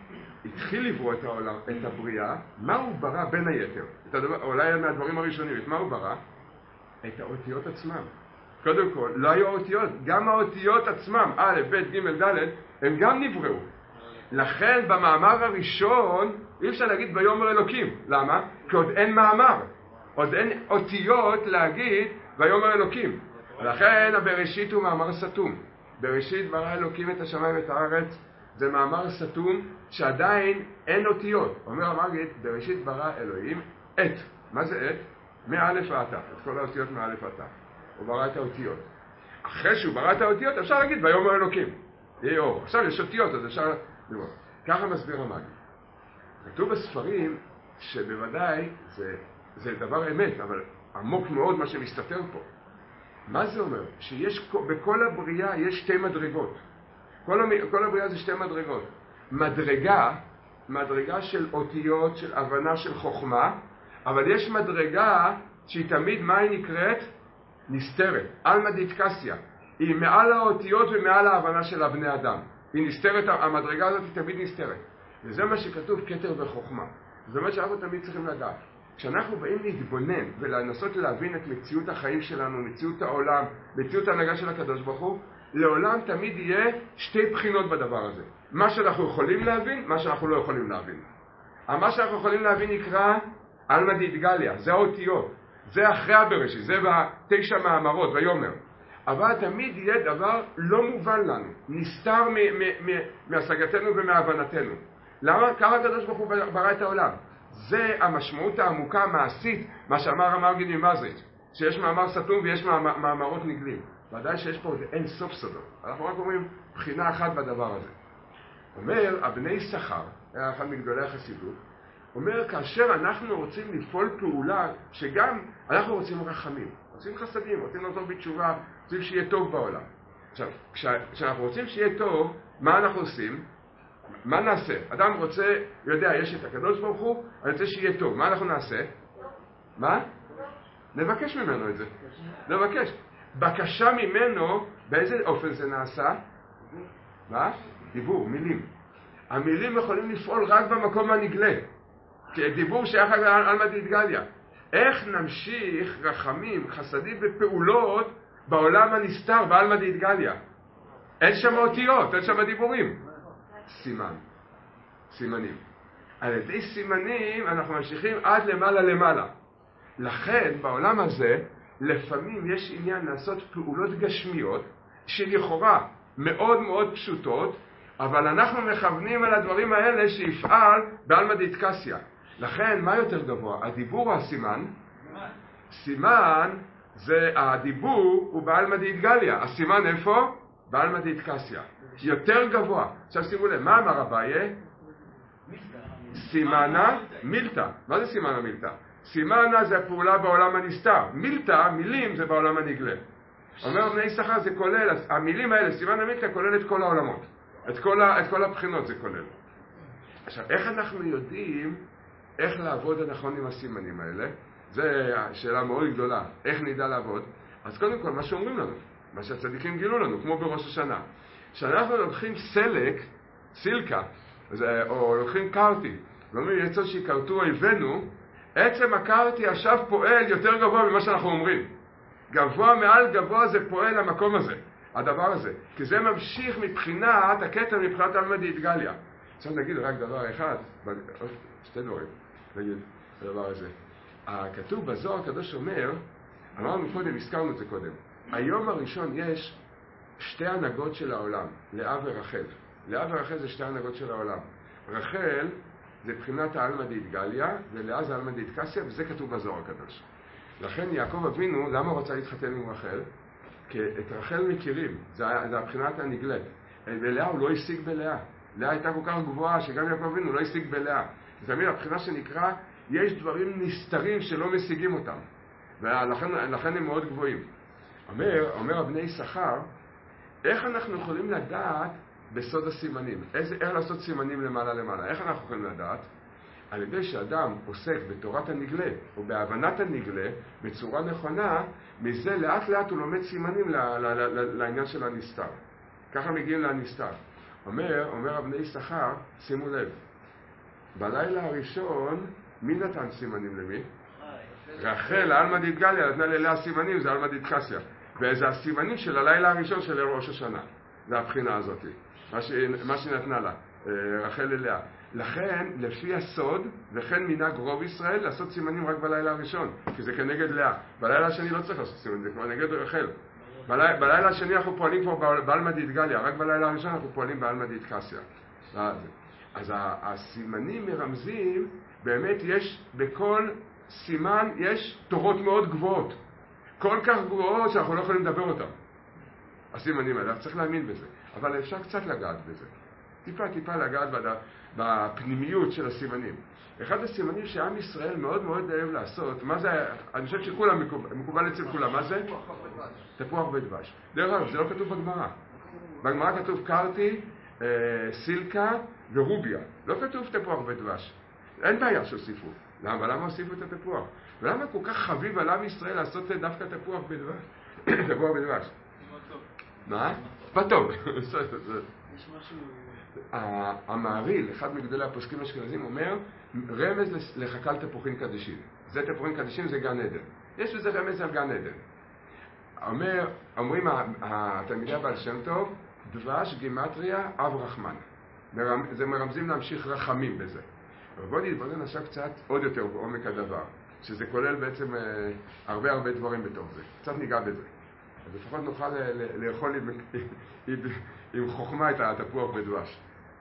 התחיל לברוא את העולם, את הבריאה, מה הוא ברא בין היתר? את הדבר, אולי מהדברים הראשונים, את מה הוא ברא? את האותיות עצמם. קודם כל, לא היו אותיות, גם האותיות עצמם, א', ב', ג', ד', הם גם נבראו. לכן במאמר הראשון, אי אפשר להגיד ויאמר אלוקים. למה? כי עוד אין מאמר. עוד אין אותיות להגיד ויאמר אלוקים. לכן הבראשית הוא מאמר סתום. בראשית ברא אלוקים את השמיים ואת הארץ, זה מאמר סתום שעדיין אין אותיות. אומר המגיד, בראשית ברא אלוהים את. מה זה את? מאלף ועד ת', את כל האותיות מאלף ועד ת'. הוא ברא את האותיות. אחרי שהוא ברא את האותיות אפשר להגיד ויאמר אלוקים. יהיה אור. עכשיו יש אותיות, אז אפשר לראות. ככה מסביר המגיד. כתוב בספרים שבוודאי זה, זה דבר אמת, אבל עמוק מאוד מה שמסתתר פה. מה זה אומר? שיש, בכל הבריאה יש שתי מדרגות. כל, המ, כל הבריאה זה שתי מדרגות. מדרגה, מדרגה של אותיות, של הבנה, של חוכמה, אבל יש מדרגה שהיא תמיד, מה היא נקראת? נסתרת. אלמא דיטקסיה. היא מעל האותיות ומעל ההבנה של הבני אדם. היא נסתרת, המדרגה הזאת היא תמיד נסתרת. וזה מה שכתוב כתר וחוכמה. זאת אומרת שאנחנו תמיד צריכים לדעת. כשאנחנו באים להתבונן ולנסות להבין את מציאות החיים שלנו, מציאות העולם, מציאות ההנהגה של הקדוש ברוך הוא, לעולם תמיד יהיה שתי בחינות בדבר הזה. מה שאנחנו יכולים להבין, מה שאנחנו לא יכולים להבין. מה שאנחנו יכולים להבין נקרא אלמא דיתגליה, זה האותיות. זה אחרי הבראשית, זה בתשע מאמרות, ויאמר. אבל תמיד יהיה דבר לא מובן לנו, נסתר מהשגתנו ומהבנתנו. למה? ככה הקדוש ברוך הוא ברא את העולם. זה המשמעות העמוקה המעשית, מה שאמר המגיד ממזריץ', שיש מאמר סתום ויש מאמרות נגלים. ודאי שיש פה אין סוף סודות. אנחנו רק אומרים בחינה אחת בדבר הזה. אומר, הבני שכר, היה אחד מגדולי החסידות, אומר, כאשר אנחנו רוצים לפעול פעולה, שגם אנחנו רוצים רחמים, רוצים חסדים, רוצים לעזור בתשובה, רוצים שיהיה טוב בעולם. עכשיו, כשאנחנו רוצים שיהיה טוב, מה אנחנו עושים? מה נעשה? אדם רוצה, יודע, יש את הקדוש ברוך הוא, אני רוצה שיהיה טוב. מה אנחנו נעשה? מה? נבקש ממנו את זה. נבקש. בקשה ממנו, באיזה אופן זה נעשה? מה? דיבור, מילים. המילים יכולים לפעול רק במקום הנגלה. כי דיבור שייך אלמא דיתגליה. איך נמשיך רחמים, חסדים ופעולות בעולם הנסתר באלמא דיתגליה? אין שם אותיות, אין שם דיבורים. סימן, סימנים. על ידי סימנים אנחנו ממשיכים עד למעלה למעלה. לכן בעולם הזה לפעמים יש עניין לעשות פעולות גשמיות שלכאורה מאוד מאוד פשוטות, אבל אנחנו מכוונים על הדברים האלה שיפעל באלמא דיתקסיה. לכן מה יותר גבוה? הדיבור או הסימן? סימן זה הדיבור הוא באלמא דיתגליה. הסימן איפה? באלמא דיתקסיה. יותר גבוה. עכשיו שימו לב, מה אמר אביי? סימנה מילתא. מה זה סימנה מילתא? סימנה זה הפעולה בעולם הנסתר. מילתא, מילים, זה בעולם הנגלה. אומר בני שכר זה כולל, המילים האלה, סימנה מילתא כולל את כל העולמות. את כל, ה, את כל הבחינות זה כולל. עכשיו, איך אנחנו יודעים איך לעבוד הנכון עם הסימנים האלה? זו שאלה מאוד גדולה. איך נדע לעבוד? אז קודם כל, מה שאומרים לנו, מה שהצדיקים גילו לנו, כמו בראש השנה. כשאנחנו לוקחים סלק, סילקה, או לוקחים קרטי, ואומרים, יצא שיקרטו אויבינו, עצם הקרטי עכשיו פועל יותר גבוה ממה שאנחנו אומרים. גבוה מעל גבוה זה פועל למקום הזה, הדבר הזה. כי זה ממשיך מבחינת הכתר, מבחינת אלמא דיתגליה. עכשיו נגיד רק דבר אחד, שתי דברים, נגיד הדבר הזה. הכתוב בזוהר הקדוש אומר, אמרנו קודם, הזכרנו את זה קודם, היום הראשון יש שתי הנהגות של העולם, לאה ורחל. לאה ורחל זה שתי הנהגות של העולם. רחל זה בחינת האלמא דיתגליה, ולאה זה אלמא דיתקסיה, וזה כתוב בזוהר הקדוש. לכן יעקב אבינו, למה הוא רצה להתחתן עם רחל? כי את רחל מכירים, זה, זה הבחינת הנגלית. ולאה הוא לא השיג בלאה. לאה הייתה כל כך גבוהה שגם יעקב אבינו לא השיג בלאה. זה תמיד הבחינה שנקרא יש דברים נסתרים שלא משיגים אותם, ולכן לכן הם מאוד גבוהים. אומר, אומר הבני יששכר, איך אנחנו יכולים לדעת בסוד הסימנים? איזה, איך לעשות סימנים למעלה למעלה? איך אנחנו יכולים לדעת? על ידי שאדם עוסק בתורת הנגלה, או בהבנת הנגלה, בצורה נכונה, מזה לאט לאט הוא לומד סימנים ל, ל, ל, ל, לעניין של הנסתר. ככה מגיעים לנסתר. אומר, אומר הבני יששכר, שימו לב, בלילה הראשון, מי נתן סימנים למי? רחל, אלמא דתגליה, נתנה ללאה סימנים, זה אלמא דתקסיה. וזה הסימנים של הלילה הראשון של ראש השנה. זה הבחינה הזאת, מה, ש, מה שנתנה לה, רחל ללאה. לכן, לפי הסוד, וכן מנהג רוב ישראל, לעשות סימנים רק בלילה הראשון, כי זה כנגד לאה. בלילה השני לא צריך לעשות סימנים, זה כבר נגד רחל. בלילה, בלילה השני אנחנו פועלים כבר באלמא דתגליה, רק בלילה הראשון אנחנו פועלים באלמא דתקסיה. אז הסימנים מרמזים, באמת יש, בכל סימן יש תורות מאוד גבוהות. כל כך גבוהות שאנחנו לא יכולים לדבר אותם. הסימנים האלה, צריך להאמין בזה. אבל אפשר קצת לגעת בזה. טיפה טיפה לגעת בפנימיות של הסימנים. אחד הסימנים שעם ישראל מאוד מאוד אוהב לעשות, מה זה, אני חושב שכולם מקובל, מקובל אצל כולם, מה זה? תפוח ודבש. דרך אגב, זה לא כתוב בגמרא. בגמרא כתוב קרטי, אה, סילקה ורוביה. לא כתוב תפוח ודבש. אין בעיה שהוסיפו. למה? למה הוסיפו את התפוח? ולמה כל כך חביב על עם ישראל לעשות דווקא תפוח בדבש? תפוח בדבש. מה? פתאום. יש משהו... המעריל, אחד מגדולי הפוסקים האשכנזים, אומר רמז לחקל תפוחין קדישין. זה תפוחין קדישין, זה גן עדן. יש לזה רמז על גן עדן. אומר, אומרים התלמידי הבעל שם טוב, דבש גימטריה אב רחמן. זה מרמזים להמשיך רחמים בזה. אבל בואו נתבונן עכשיו קצת עוד יותר בעומק הדבר, שזה כולל בעצם אה, הרבה הרבה דברים בתוך זה. קצת ניגע בזה. אז לפחות נוכל לאכול עם, עם, עם חוכמה את התפוח בדבש.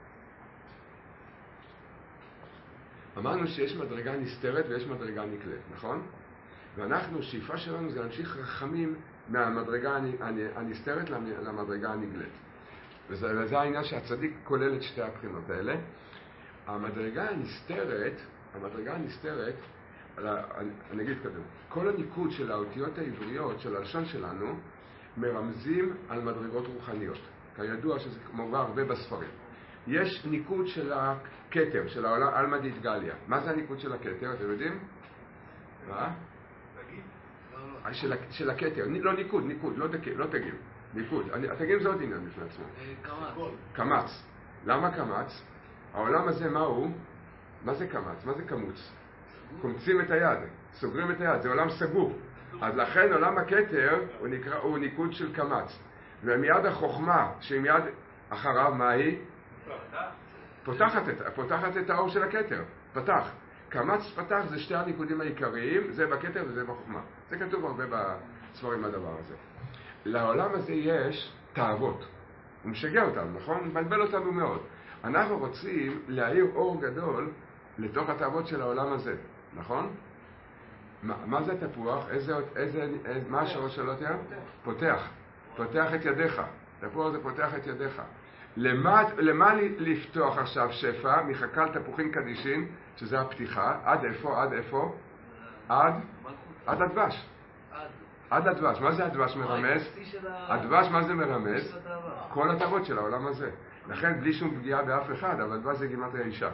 אמרנו שיש מדרגה נסתרת ויש מדרגה נקלט, נכון? ואנחנו, שאיפה שלנו זה להמשיך רחמים מהמדרגה הנסתרת למדרגה הנגלית. וזה, וזה העניין שהצדיק כולל את שתי הבחינות האלה. המדרגה הנסתרת, המדרגה הנסתרת, אני אגיד קודם, כל הניקוד של האותיות העבריות, של הלשון שלנו, מרמזים על מדרגות רוחניות. כידוע שזה מובא הרבה בספרים. יש ניקוד של הכתר, של העולם אלמא דתגליה. מה זה הניקוד של הכתר, אתם יודעים? מה? תגיד. של הכתר, לא ניקוד, ניקוד, לא תגיד. ניקוד. התגיד זה עוד עניין בפני עצמו. קמץ. קמץ. למה קמץ? העולם הזה מה הוא? מה זה קמץ? מה זה קמוץ? קומצים את היד, סוגרים את היד, זה עולם סגור. אז לכן עולם הכתר הוא, נקרא, הוא ניקוד של קמץ. ומיד החוכמה, שהיא מיד אחריו, מה היא? פותחת את, פותחת את האור של הכתר, פתח. קמץ פתח זה שתי הניקודים העיקריים, זה בכתר וזה בחוכמה. זה כתוב הרבה בספרים הדבר הזה. לעולם הזה יש תאוות. הוא משגע אותם, נכון? מבלבל אותנו מאוד. אנחנו רוצים להאיר אור גדול לתוך התאוות של העולם הזה, נכון? מה, מה זה תפוח? איזה, איזה, איזה, מה השעות שלו תהיה? פותח. פותח את ידיך. תפוח זה פותח את ידיך. למה, למה לפתוח עכשיו שפע? מחקל תפוחין קדישין, שזה הפתיחה. עד איפה? עד איפה? עד? עד הדבש. עד הדבש. מה זה הדבש מרמז? הדבש מה זה מרמז? כל התאוות של העולם הזה. לכן בלי שום פגיעה באף אחד, אבל דבש זה גימטריה אישה.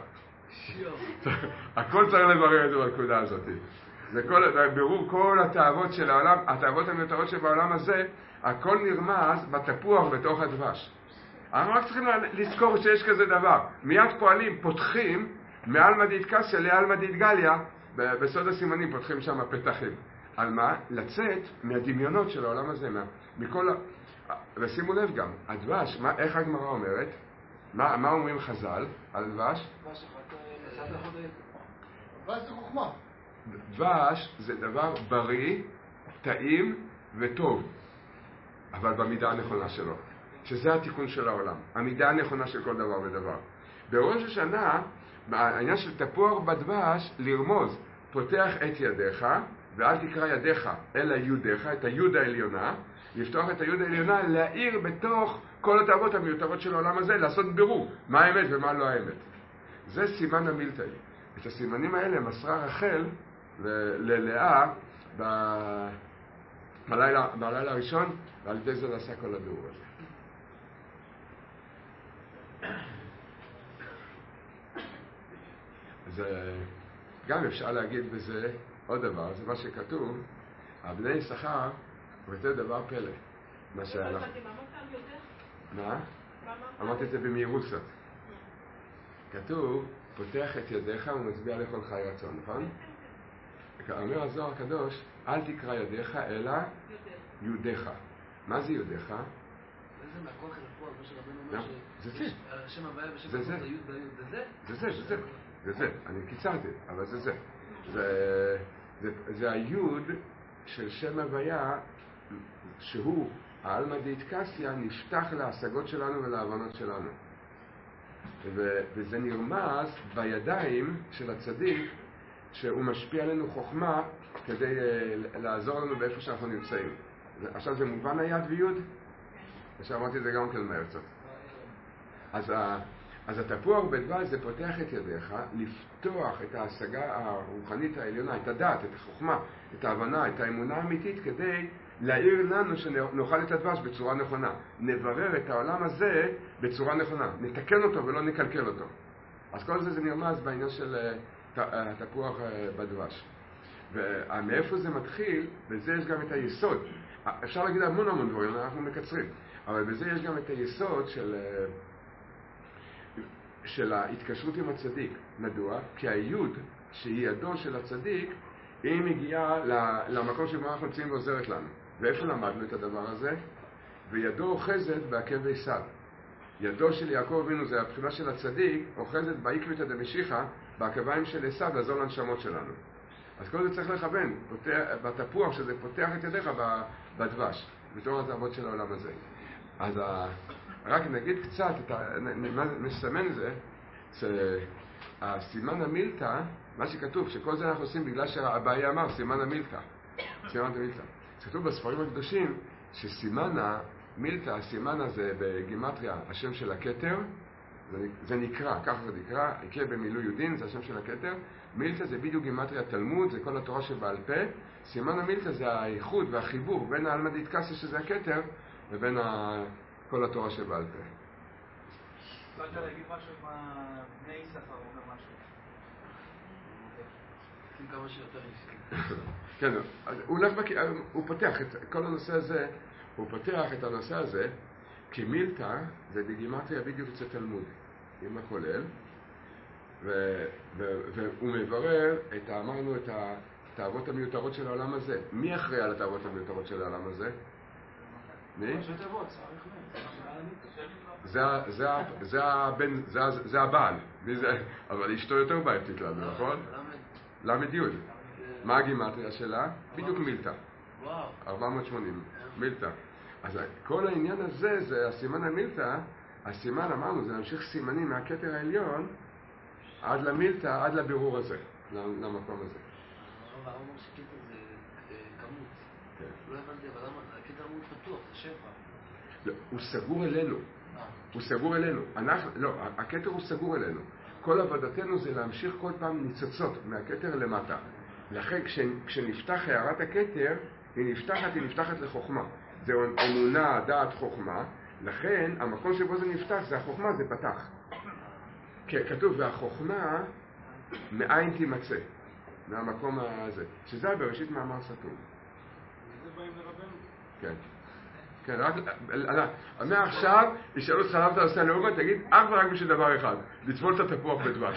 הכל צריך לברר את זה בנקודה הזאת. זה כל, ברור כל התאוות של העולם, התאוות המיותרות שבעולם הזה, הכל נרמז בתפוח בתוך הדבש. אנחנו רק צריכים לזכור שיש כזה דבר. מיד פועלים, פותחים, מאלמא דתקסיה לאלמא דתגליה, בסוד הסימנים פותחים שם פתחים. על מה? לצאת מהדמיונות של העולם הזה, מה, מכל ה... ושימו לב גם, הדבש, מה, איך הגמרא אומרת? מה, מה אומרים חז"ל על דבש? דבש זה חוכמה. דבש זה דבר בריא, טעים וטוב, אבל במידה הנכונה שלו. שזה התיקון של העולם, המידה הנכונה של כל דבר ודבר. בראש השנה, העניין של תפוח בדבש, לרמוז, פותח את ידיך, ואל תקרא ידיך, אלא יודיך, את היוד העליונה, לפתוח את היוד העליונה, להאיר בתוך כל התאוות המיותרות של העולם הזה, לעשות בירור, מה האמת ומה לא האמת. זה סימן המילתאי. את הסימנים האלה מסרה רחל ללאה בלילה, בלילה הראשון, ועל ידי זה נעשה כל הבירור הזה. אז גם אפשר להגיד בזה עוד דבר, זה מה שכתוב, הבני יששכר, וזה דבר פלא. מה שאנחנו... מה? אמרתי את זה במהירות קצת. כתוב, פותח את ידיך ומצביע לכל חי רצון, נכון? אומר הזוהר הקדוש, אל תקרא ידיך אלא יודיך. מה זה יודיך? זה מהכוח אל הפועל, מה שרבנו אומר זה זה. השם הוויה ושם הוויה זה יוד והיוד, זה זה? זה זה, זה זה. זה זה, אני קיצרתי, אבל זה זה. זה היוד של שם הוויה, שהוא, העלמא דאיטקסיה, נפתח להשגות שלנו ולהבנות שלנו. וזה נרמז בידיים של הצדיק, שהוא משפיע עלינו חוכמה כדי לעזור לנו באיפה שאנחנו נמצאים. עכשיו זה מובן היד ויוד? עכשיו אמרתי את זה גם כן מהר קצת. אז, ה, אז התפוח בדבש זה פותח את ידיך, לפתוח את ההשגה הרוחנית העליונה, את הדעת, את החוכמה, את ההבנה, את האמונה האמיתית, כדי להעיר לנו שנאכל את הדבש בצורה נכונה. נברר את העולם הזה בצורה נכונה. נתקן אותו ולא נקלקל אותו. אז כל זה זה נרמז בעניין של התפוח בדבש. ומאיפה זה מתחיל, בזה יש גם את היסוד. אפשר להגיד המון המון דברים, אנחנו מקצרים. אבל בזה יש גם את היסוד של, של ההתקשרות עם הצדיק. מדוע? כי היוד שהיא ידו של הצדיק, היא מגיעה למקום שבו אנחנו נמצאים ועוזרת לנו. ואיפה למדנו את הדבר הזה? וידו אוחזת בעקב עשיו. ידו של יעקב אבינו, זה הבחינה של הצדיק, אוחזת בעקבתא דמשיחא, בעקביים של עשיו, לעזור לנשמות שלנו. אז כל זה צריך לכוון, בתפוח שזה פותח את ידיך בדבש, בתור התאבות של העולם הזה. אז רק נגיד קצת, נסמן את זה, שהסימן המילתא, מה שכתוב, שכל זה אנחנו עושים בגלל שהבעיה אמר, סימן המילתא. סימן המילתא. כתוב בספרים הקדושים, שסימן המילתא, הסימן הזה בגימטריה, השם של הכתר, זה, זה נקרא, ככה זה נקרא, יקרה במילוי יודין, זה השם של הכתר. מילתא זה בדיוק גימטריה תלמוד, זה כל התורה שבעל פה. סימן המילתא זה האיחוד והחיבור בין העלמא דאיטקסיה שזה הכתר, ובין ה... כל התורה שבעל פה. באת להגיד משהו עם בני יששכר, הוא אומר משהו. עם כמה שיותר איסי. כן, הוא הולך בק... הוא פותח את כל הנושא הזה, הוא פותח את הנושא הזה, כי מילתא זה בגימטריה בדיוק אצל תלמוד, עם הכולל, ו... ו... והוא מברר את, אמרנו, את התאוות המיותרות של העולם הזה. מי אחראי על התאוות המיותרות של העולם הזה? מי? זה הבעל, אבל אשתו יותר בעייתית לנו, נכון? למד יוד. מה הגימטריה שלה? בדיוק מילתא. ארבע מאות ושמונים, מילתא. אז כל העניין הזה, זה הסימן המילתא, הסימן אמרנו, זה להמשיך סימנים מהכתר העליון עד למילתא, עד לבירור הזה, למקום הזה. אבל אמרו שכתר זה כמות. לא הבנתי, אבל למה? הכתר אמור פתוח, זה שפע. לא, הוא סגור אלינו. הוא סגור אלינו. אנחנו, לא, הכתר הוא סגור אלינו. כל עבודתנו זה להמשיך כל פעם ניצוצות מהכתר למטה. לכן כשנפתח הערת הכתר, היא נפתחת, היא נפתחת לחוכמה. זה אמונה, דעת, חוכמה. לכן המקום שבו זה נפתח, זה החוכמה, זה פתח. כתוב, והחוכמה מאין תימצא. מהמקום הזה. שזה בראשית מאמר סתום. זה באים לרבנו? כן. כן, רק, מעכשיו, ישאל אותך למה אתה עושה לאומה, תגיד, אך ורק בשביל דבר אחד, לצבול את התפוח בדבש.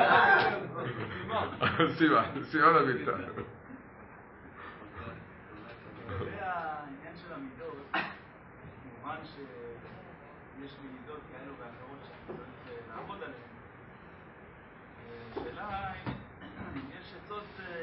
סיבה, סיבה למילתא. לגבי העניין של המידות, כמובן שיש מידות כאלו ואחרות שצריך לעבוד עליהן. שאלה אם יש עצות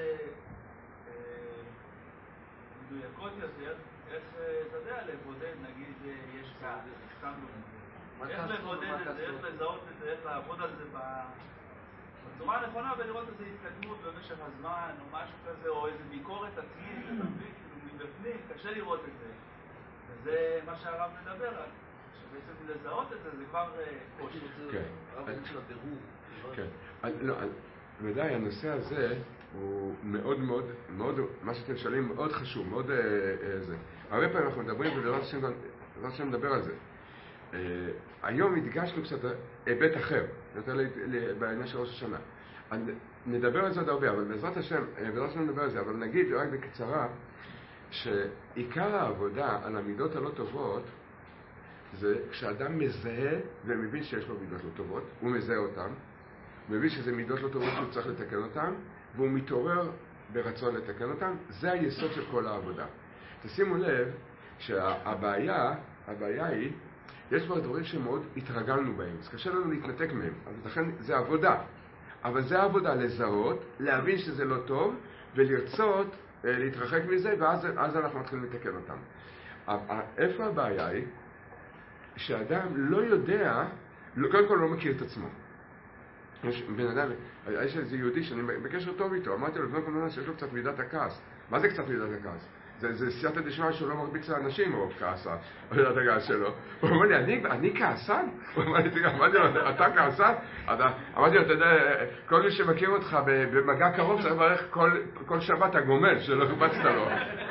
מדויקות יותר, איך, אתה יודע, לבודד, נגיד, יש כאן, סתם דוגמא. איך לבודד את זה, איך לזהות את זה, איך לעבוד על זה בצורה הנכונה ולראות איזו התקדמות במשך הזמן, או משהו כזה, או איזו ביקורת עצמית, כאילו מבפנים, קשה לראות את זה. וזה מה שהרב מדבר על, שבעצם לזהות את זה, זה כבר קושי. כן. הרב של הבירור. כן. לא, ודאי, הנושא הזה הוא מאוד מאוד, מאוד, מה שאתם שואלים מאוד חשוב, מאוד אה, אה, זה. הרבה פעמים אנחנו מדברים, ובעזרת השם נדבר על זה. אה, היום הדגשנו קצת היבט אחר, יותר בעניין של ראש השנה. נדבר על זה עוד הרבה, אבל בעזרת השם, בעזרת השם נדבר על זה, אבל נגיד רק בקצרה, שעיקר העבודה על המידות הלא טובות, זה כשאדם מזהה ומבין שיש לו מידות לא טובות, הוא מזהה אותן, מבין שזה מידות לא טובות שהוא צריך לתקן אותן, והוא מתעורר ברצון לתקן אותן. זה היסוד של כל העבודה. תשימו לב שהבעיה, הבעיה היא, יש כבר דברים שמאוד התרגלנו בהם, אז קשה לנו להתנתק מהם, אז לכן זה עבודה. אבל זה עבודה לזהות, להבין שזה לא טוב, ולרצות אה, להתרחק מזה, ואז אז אנחנו מתחילים לתקן אותם. איפה הבעיה היא? שאדם לא יודע, קודם כל לא מכיר את עצמו. יש בן אדם, יש איזה יהודי שאני בקשר טוב איתו, אמרתי לו, בן אדם שיש לו קצת מידת הכעס. מה זה קצת מידת הכעס? זה, זה סייעתא דשמיא שהוא לא מרביץ לאנשים מרוב כעסה, מידת הכעס שלו. הוא אומר לי, אני, אני כעסן? הוא אומר לי, תראה, אמרתי לו, אתה כעסן? אמרתי לו, אתה יודע, כל מי שמכיר אותך במגע קרוב צריך לברך כל, כל שבת הגומל, שלא קבצת לו.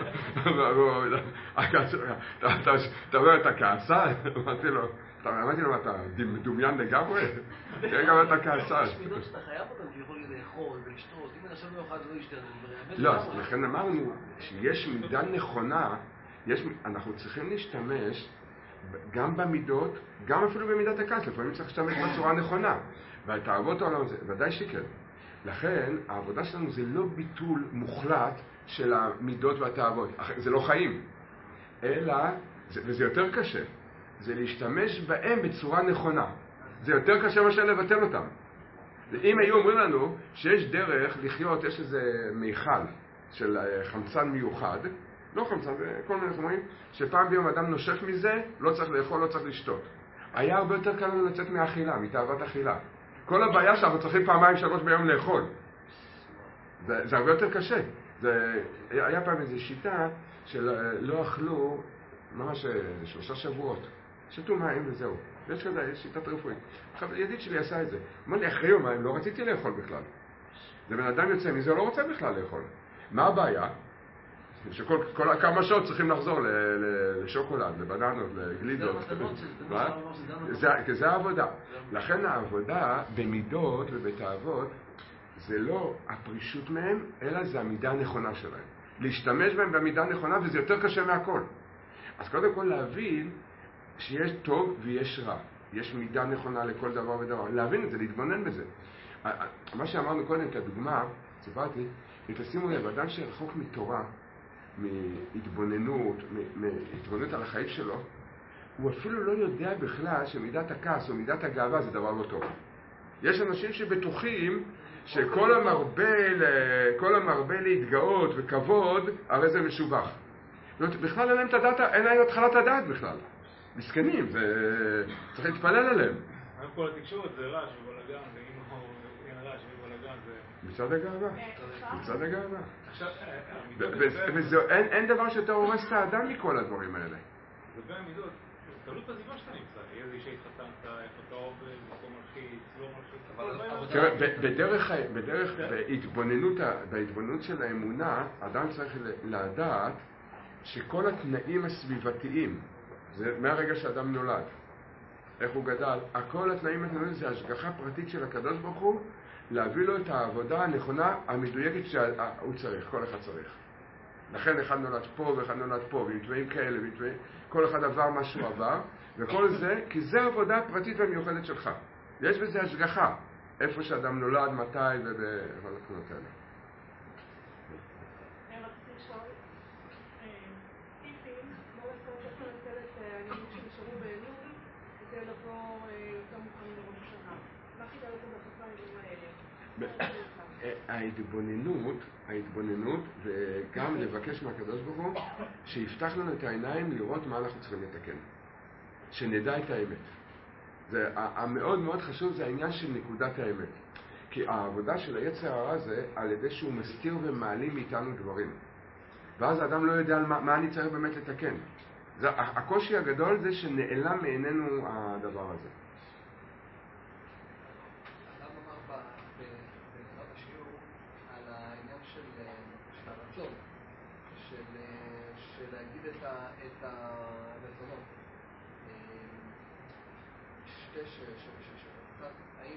אתה אומר, אתה כעסן? אמרתי לו, אמרתי לו, אתה מדומיין לגמרי? תראה גם אתה כעסן. יש מידות שאתה חייב אותם, שיכולים לאכול ולשתות, אם אנשים לא יאכל לא ישתה, לא, אז לכן אמרנו שיש מידה נכונה, יש, אנחנו צריכים להשתמש גם במידות, גם אפילו במידת הכעס, לפעמים צריך להשתמש בצורה נכונה, והתאוות העולם הזה, ודאי שכן. לכן העבודה שלנו זה לא ביטול מוחלט של המידות והתאוות, זה לא חיים, אלא, וזה יותר קשה, זה להשתמש בהם בצורה נכונה. זה יותר קשה מאשר לבטל אותם. אם היו אומרים לנו שיש דרך לחיות, יש איזה מיכל של חמצן מיוחד, לא חמצן, כל מיני חומרים, שפעם ביום אדם נושף מזה, לא צריך לאכול, לא צריך לשתות. היה הרבה יותר קל לנו לצאת מהאכילה, מתאוות אכילה. כל הבעיה שאנחנו צריכים פעמיים שלוש ביום לאכול. זה, זה הרבה יותר קשה. זה, היה פעם איזו שיטה שלא אכלו ממש שלושה שבועות. שתו מים וזהו. יש כזה, יש שיטת רפואית. ידיד שלי עשה את זה. אמר לי, אחרי יומיים לא רציתי לאכול בכלל. זה בן אדם יוצא מזה, לא רוצה בכלל לאכול. מה הבעיה? שכל כל, כמה שעות צריכים לחזור ל, ל, לשוקולד, לבננות, לגלידות. כי זה העבודה. לכן העבודה במידות ובתאוות זה לא הפרישות מהם, אלא זה המידה הנכונה שלהם. להשתמש בהם במידה הנכונה, וזה יותר קשה מהכל. אז קודם כל להבין שיש טוב ויש רע. יש מידה נכונה לכל דבר ודבר. להבין את זה, להתבונן בזה. מה שאמרנו קודם, כדוגמה, סיפרתי, תשימו לב, אדם שרחוק מתורה, מהתבוננות, מהתבוננות על החיים שלו, הוא אפילו לא יודע בכלל שמידת הכעס או מידת הגאווה זה דבר לא טוב. יש אנשים שבטוחים שכל המרבה, כל המרבה להתגאות וכבוד, הרי זה משובח. זאת אומרת, בכלל אין להם את הדעת, אין להם התחלת הדעת בכלל. מסכנים, צריך להתפלל עליהם. היום כל התקשורת זה רעש ובלגן, ואם אין רעש ובלגן זה... מצד הגאווה, מצד הגאווה. ואין דבר שיותר הורס את האדם מכל הדברים האלה. זה בין המידות, תלוי בסביבה שאתה נמצא, איזה אישה התחתנת, איפה אתה עובד, מקום מלחיץ, לא מלחיץ. תראה, בדרך, בדרך, בהתבוננות של האמונה, אדם צריך לדעת שכל התנאים הסביבתיים, זה מהרגע שאדם נולד, איך הוא גדל, הכל התנאים התנאים זה השגחה פרטית של הקדוש ברוך הוא, להביא לו את העבודה הנכונה, המדויקת שהוא צריך, כל אחד צריך. לכן אחד נולד פה ואחד נולד פה, ומתוואים כאלה, ומתוואים, כל אחד עבר מה שהוא עבר, וכל זה, כי זה העבודה הפרטית והמיוחדת שלך. יש בזה השגחה, איפה שאדם נולד, מתי ובכל התכונות האלה. ההתבוננות, ההתבוננות, וגם לבקש מהקדוש ברוך הוא שיפתח לנו את העיניים לראות מה אנחנו צריכים לתקן. שנדע את האמת. זה, המאוד מאוד חשוב זה העניין של נקודת האמת. כי העבודה של היצר הרע זה על ידי שהוא מסתיר ומעלים מאיתנו דברים. ואז האדם לא יודע מה, מה אני צריך באמת לתקן. זה, הקושי הגדול זה שנעלם מעינינו הדבר הזה. להגיד את הרצונות. שתי שאלות. האם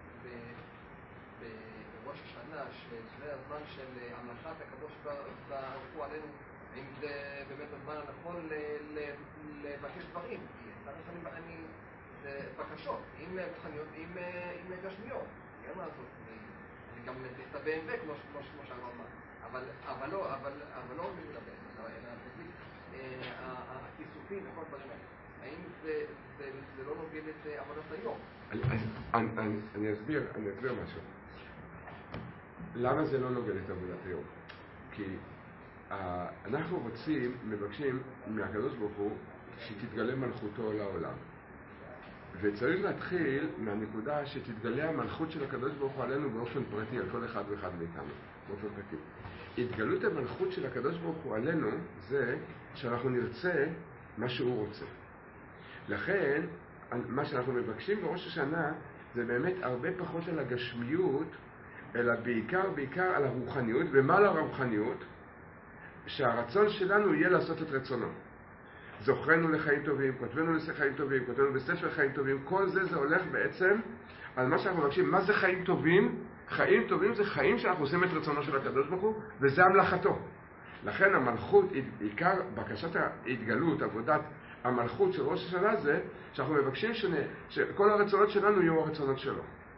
בראש השנה, שזה הזמן של המלכת הקדוש ברוך הוא עלינו, האם זה באמת הזמן הנכון לבקש דברים? כי צריך אני בקשות, עם רוחניות, עם גשמיות. אין מה לעשות, אני גם את ה-בי אם דאבליו כמו שאמרנו, אבל לא, אבל לא מתלבן, אלא הכיסופים וכל הדברים האלה. האם זה לא נוגד את עבודת היום? אני אסביר, אני אסביר משהו. למה זה לא נוגד את עבודת היום? כי אנחנו רוצים, מבקשים מהקדוש ברוך הוא שתתגלה מלכותו לעולם. וצריך להתחיל מהנקודה שתתגלה המלכות של הקדוש ברוך הוא עלינו באופן פרטי, על כל אחד ואחד מאיתנו, באופן פרטי. התגלות המלכות של הקדוש ברוך הוא עלינו זה שאנחנו נרצה מה שהוא רוצה. לכן, מה שאנחנו מבקשים בראש השנה זה באמת הרבה פחות על הגשמיות, אלא בעיקר, בעיקר על הרוחניות, ומה על הרוחניות? שהרצון שלנו יהיה לעשות את רצונו. זוכרנו לחיים טובים, כותבנו לחיים טובים, כותבנו בספר חיים טובים, כל זה זה הולך בעצם על מה שאנחנו מבקשים. מה זה חיים טובים? חיים טובים זה חיים שאנחנו עושים את רצונו של הקדוש ברוך הוא, וזה המלאכתו. לכן המלכות, עיקר בקשת ההתגלות, עבודת המלכות של ראש השנה זה שאנחנו מבקשים שני, שכל הרצונות שלנו יהיו הרצונות שלו.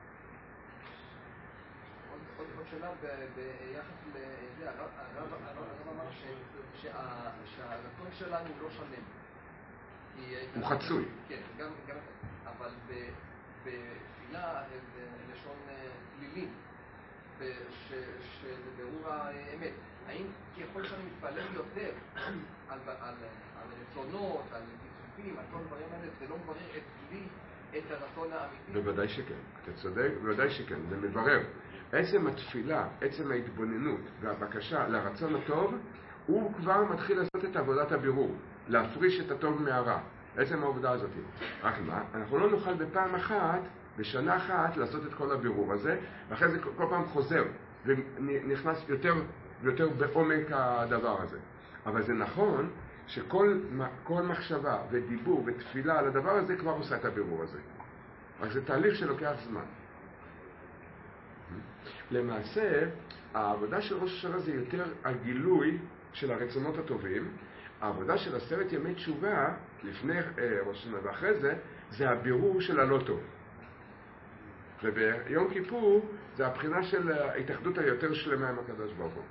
עוד שאלה ביחס לזה, הרב אמר שהרצון שלנו לא שלם. הוא חצוי. כן, גם, אבל בתפילה זה לשון פלילים, שזה ברור האמת. האם ככל שאני מתפלל יותר על רצונות, על קיצופים, על כל הדברים האלה, זה לא מברר אצלי את הרצון האמיתי? בוודאי שכן, אתה צודק, בוודאי שכן, זה מברר. עצם התפילה, עצם ההתבוננות והבקשה לרצון הטוב, הוא כבר מתחיל לעשות את עבודת הבירור, להפריש את הטוב מהרע. עצם העובדה הזאת. רק מה? אנחנו לא נוכל בפעם אחת, בשנה אחת, לעשות את כל הבירור הזה, ואחרי זה כל פעם חוזר, ונכנס יותר ויותר בעומק הדבר הזה. אבל זה נכון שכל כל מחשבה ודיבור ותפילה על הדבר הזה כבר עושה את הבירור הזה. רק זה תהליך שלוקח זמן. למעשה, העבודה של ראש השנה זה יותר הגילוי של הרצונות הטובים. העבודה של עשרת ימי תשובה, לפני אה, ראש השנה ואחרי זה, זה הבירור של הלא טוב. וביום כיפור זה הבחינה של ההתאחדות היותר שלמה עם הקדוש ברוך הוא.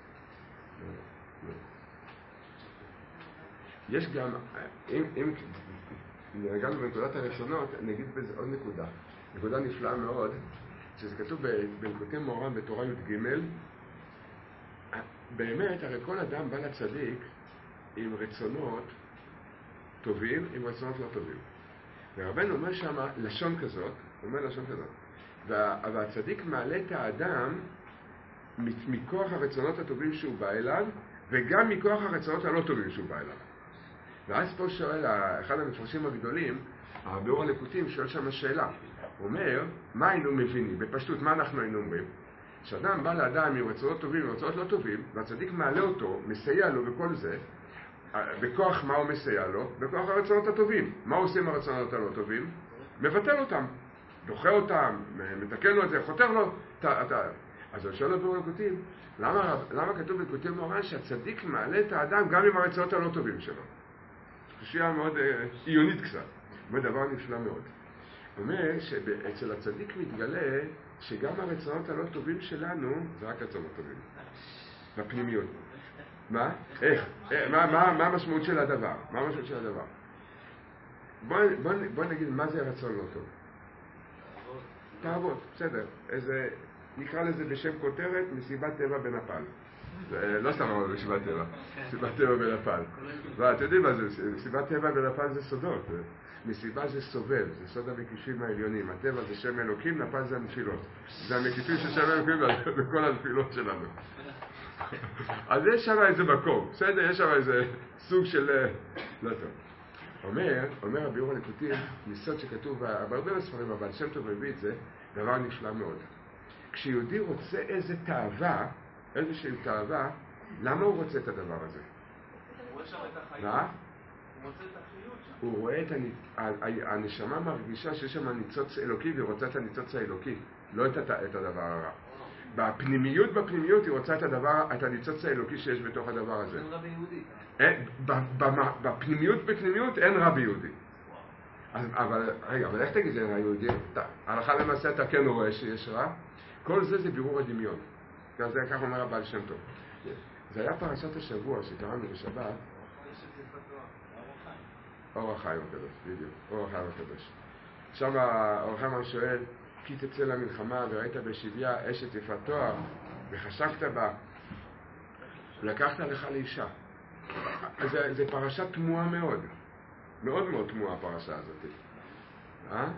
יש גם, אם, אם נרגענו בנקודת הרצונות, נגיד בזה עוד נקודה. נקודה נפלאה מאוד, שזה כתוב בליקוטי מוהר"ן בתורה י"ג. באמת, הרי כל אדם בא לצדיק עם רצונות טובים, עם רצונות לא טובים. ורבנו אומר שם לשון כזאת, אומר לשון כזאת, וה, והצדיק מעלה את האדם מכוח הרצונות הטובים שהוא בא אליו, וגם מכוח הרצונות הלא טובים שהוא בא אליו. ואז פה שואל, אחד המפרשים הגדולים, הביאור הליקוטים, שואל שם שאלה. הוא אומר, מה היינו מבינים? בפשטות, מה אנחנו היינו אומרים? שאדם בא לאדם עם רצונות טובים ורצונות לא טובים, והצדיק מעלה אותו, מסייע לו בכל זה, בכוח מה הוא מסייע לו? בכוח הרצונות הטובים. מה הוא עושה עם הרצונות הלא טובים? מבטל אותם, דוחה אותם, מתקן לו את זה, חותר לו. אתה, אתה... אז הוא שואל לו ביאור הליקוטים, למה, למה כתוב בליקוטי מוהר"ן שהצדיק מעלה את האדם גם עם הרצונות הלא טובים שלו? חשיבה מאוד אה, עיונית קצת, ודבר נפלא מאוד. הוא אומר שאצל הצדיק מתגלה שגם הרצונות הלא טובים שלנו זה רק רצונות טובים, בפנימיות. מה? איך? אה, מה, מה, מה המשמעות של הדבר? מה המשמעות של הדבר? בוא, בוא, בוא נגיד מה זה הרצון לא טוב. תאוות, בסדר. איזה, נקרא לזה בשם כותרת, מסיבת טבע בנפאל. לא סתם אמרנו מסיבת טבע, מסיבת טבע בנפאל. ואתם יודעים מה זה, מסיבת טבע בנפאל זה סודות. מסיבה זה סובב, זה סוד המקיפים העליונים. הטבע זה שם אלוקים, נפאל זה הנפילות. זה המקיפים של שם אלוקים בכל הנפילות שלנו. אז יש שם איזה מקום, בסדר? יש שם איזה סוג של... לא טוב. אומר, אומר הביאור הליקוטים, מסוד שכתוב בהרבה בספרים, אבל שם טוב מביא את זה, דבר נפלא מאוד. כשיהודי רוצה איזה תאווה, איזושהי תאווה, למה הוא רוצה את הדבר הזה? הוא רואה שם את החיות. מה? הוא רוצה את החיות שם. הוא רואה את הנ... הנשמה מרגישה שיש שם ניצוץ אלוקי והיא רוצה את הניצוץ האלוקי, לא את, את הדבר הרע. בפנימיות, בפנימיות היא רוצה את הדבר, את הניצוץ האלוקי שיש בתוך הדבר הזה. אין רע ביהודי. אין, בפנימיות, בפנימיות אין רע ביהודי. אז, אבל, רגע, אבל איך תגיד זה רע יהודי? הלכה למעשה אתה כן רואה שיש רע. כל זה זה בירור הדמיון. זה כך אומר הבעל שם טוב. זה היה פרשת השבוע שקראנו בשבת. אור החיים הקדוש, בדיוק, אור החיים הקדוש. שם אור החיים שואל, כי תצא למלחמה וראית בשביה אשת יפת תואר וחשקת בה ולקחת לך לאישה. זה, זה פרשה תמוהה מאוד. מאוד מאוד תמוהה הפרשה הזאת. אה? למה?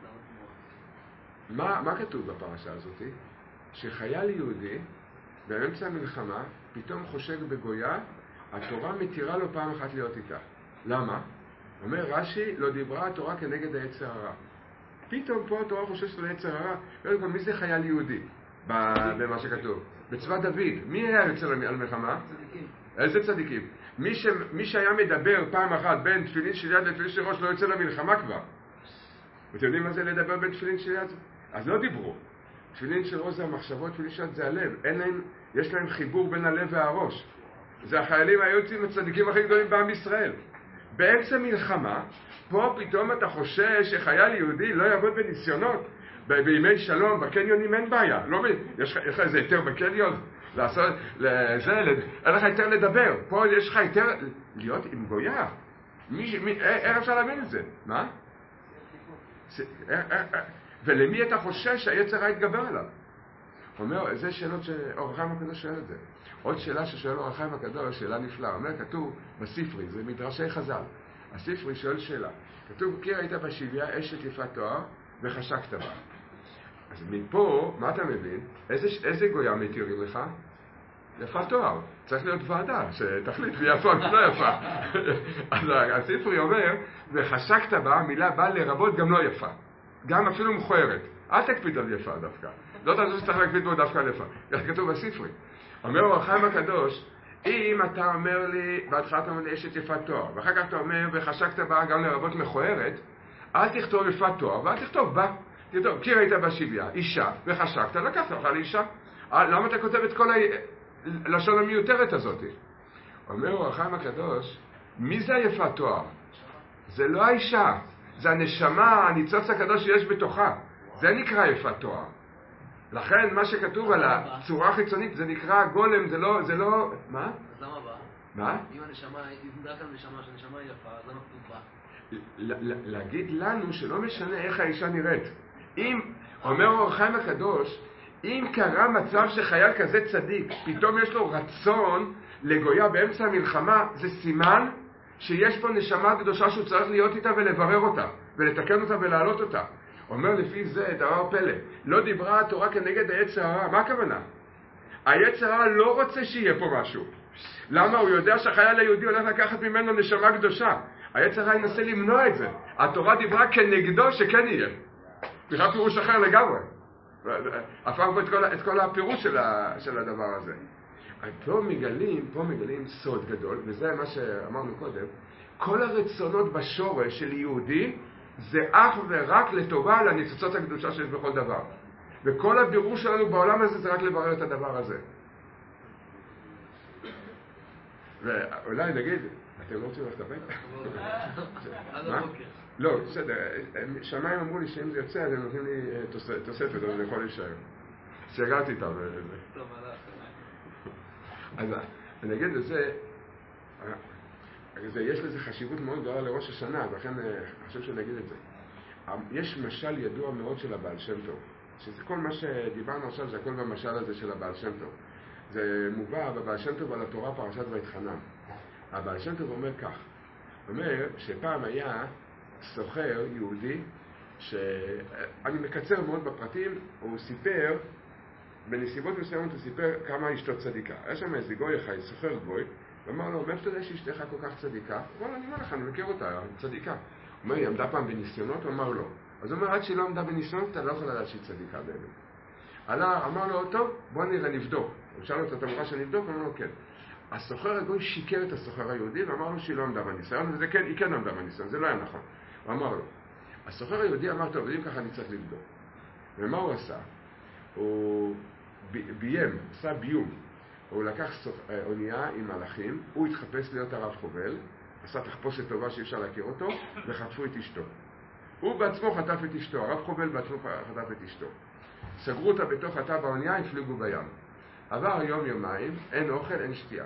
מה, מה כתוב בפרשה הזאת? שחייל יהודי באמצע המלחמה פתאום חושק בגויה, התורה מתירה לו פעם אחת להיות איתה. למה? אומר רש"י, לא דיברה התורה כנגד היצר הרע. פתאום פה התורה חוששת ליצר הרע. מי זה חייל יהודי במה שכתוב? בצבא דוד. מי היה יוצא על מלחמה? צדיקים. איזה צדיקים? מי, ש... מי שהיה מדבר פעם אחת בין תפילין של יד לתפילין של ראש לא יוצא למלחמה כבר. אתם יודעים מה זה לדבר בין תפילין של יד? אז לא דיברו. תפילין של ראש זה המחשבות, תפילין של יד זה הלב. אין להם, יש להם חיבור בין הלב והראש. זה החיילים היוצאים הצדיקים הכי גדולים בעם ישראל. באמצע מלחמה, פה פתאום אתה חושש שחייל יהודי לא יעבוד בניסיונות. ב- בימי שלום, בקניונים אין בעיה. לא, יש לך איזה יותר בקניון? לעשות, לזה, אין לך יותר לדבר. פה יש לך יותר להיות עם גויה. מי, מי, איך אפשר להבין את זה? מה? ולמי אתה חושש שהיצר הרע יתגבר עליו? הוא אומר, זה שאלות שאור החיים הקדוש שואל את זה. עוד שאלה ששואל אור החיים הקדוש, שאלה נפלאה. אומר, כתוב בספרי, זה מדרשי חז"ל. הספרי שואל שאלה. כתוב, כי ראית בשביה אשת יפת תואר וחשקת בה. אז מפה, מה אתה מבין? איזה, איזה גויה מתירים לך? יפת תואר. צריך להיות ועדה שתחליט מי יפה ומי לא יפה. אז הספרי אומר, וחשקת בה, המילה באה לרבות גם לא יפה. גם אפילו מכוערת. אל תקפיד על יפה דווקא. לא תעזור שצריך להקפיד בו דווקא על יפה. כך כתוב בספרי. אומר אור החיים הקדוש, אם אתה אומר לי, בהתחלה אתה אומר לי אשת יפת תואר, ואחר כך אתה אומר, וחשקת בה גם לרבות מכוערת, אל תכתוב יפת תואר, ואל תכתוב בה. תכתוב, כי ראית בשביה, אישה, וחשקת, לקחת לך לאישה. למה אתה כותב את כל הלשון המיותרת הזאת? אומר אור החיים הקדוש, מי זה היפת תואר? זה לא האישה, זה הנשמה, הניצוץ הקדוש שיש בתוכה. זה נקרא יפת תואר. לכן מה שכתוב על הצורה החיצונית זה נקרא גולם, זה לא, זה לא... מה? אז למה בא? מה? אם הנשמה, אם נדע כאן נשמה, שהנשמה יפה, אז למה כתוב בה? להגיד לנו שלא משנה איך האישה נראית. אם, אומר אור החיים הקדוש, אם קרה מצב שחייל כזה צדיק, פתאום יש לו רצון לגויה באמצע המלחמה, זה סימן שיש פה נשמה קדושה שהוא צריך להיות איתה ולברר אותה, ולתקן אותה ולהעלות אותה. אומר לפי זה דבר פלא, לא דיברה התורה כנגד היצר הרע. מה הכוונה? היצר הרע לא רוצה שיהיה פה משהו. למה? הוא יודע שהחייל היהודי הולך לקחת ממנו נשמה קדושה. היצר הרע ינסה למנוע את זה. התורה דיברה כנגדו שכן יהיה. בכלל פירוש אחר לגמרי. הפך פה את כל, את כל הפירוש של, ה, של הדבר הזה. פה מגלים, פה מגלים סוד גדול, וזה מה שאמרנו קודם. כל הרצונות בשורש של יהודי זה אך ורק לטובה לניצוצות הקדושה שיש בכל דבר. וכל הבירור שלנו בעולם הזה זה רק לברר את הדבר הזה. ואולי נגיד, אתם לא רוצים ללכת הביתה? מה? לא, בסדר. שמיים אמרו לי שאם זה יוצא, אז הם נותנים לי תוספת, אז אני יכול להישאר. סגרתי איתם. אז אני אגיד לזה, יש לזה חשיבות מאוד גדולה לראש השנה, ולכן חשוב שנגיד את זה. יש משל ידוע מאוד של הבעל שם טוב, שזה כל מה שדיברנו עכשיו, זה הכל במשל הזה של הבעל שם טוב. זה מובא בבעל שם טוב על התורה פרשת ויתחנן. הבעל שם טוב אומר כך, אומר שפעם היה סוחר יהודי, שאני מקצר מאוד בפרטים, הוא סיפר, בנסיבות מסוימות הוא סיפר כמה אשתו צדיקה. היה שם איזה גוי אחד, סוחר גוי, ואמר לו, מאיפה אתה יודע שאשתך כל כך צדיקה? הוא אמר לו, אני אומר לך, אני מכיר אותה, צדיקה. הוא אומר, היא עמדה פעם בניסיונות? הוא אמר לו. אז הוא אומר, עד שהיא לא עמדה בניסיונות, אתה לא יכול לדעת שהיא צדיקה באמת. עלה, אמר לו, טוב, בוא נראה, נבדוק. הוא שאל אותו, אתה מוכן שנבדוק? הוא אמר לו, כן. הסוחר הגוי שיקר את הסוחר היהודי ואמר לו שהיא לא עמדה בניסיון, וזה כן, היא כן עמדה בניסיון, זה לא היה נכון. הוא אמר לו. הסוחר היהודי אמר, טוב, אם ככה אני צריך לבדוק. ומה הוא עשה? הוא ביים, עשה ביום. הוא לקח אונייה עם מלאכים, הוא התחפש להיות הרב חובל, עשה תחפושת טובה שאי אפשר להכיר אותו, וחטפו את אשתו. הוא בעצמו חטף את אשתו, הרב חובל בעצמו חטף את אשתו. סגרו אותה בתוך התא באונייה, הפליגו בים. עבר יום יומיים, אין אוכל, אין שתייה.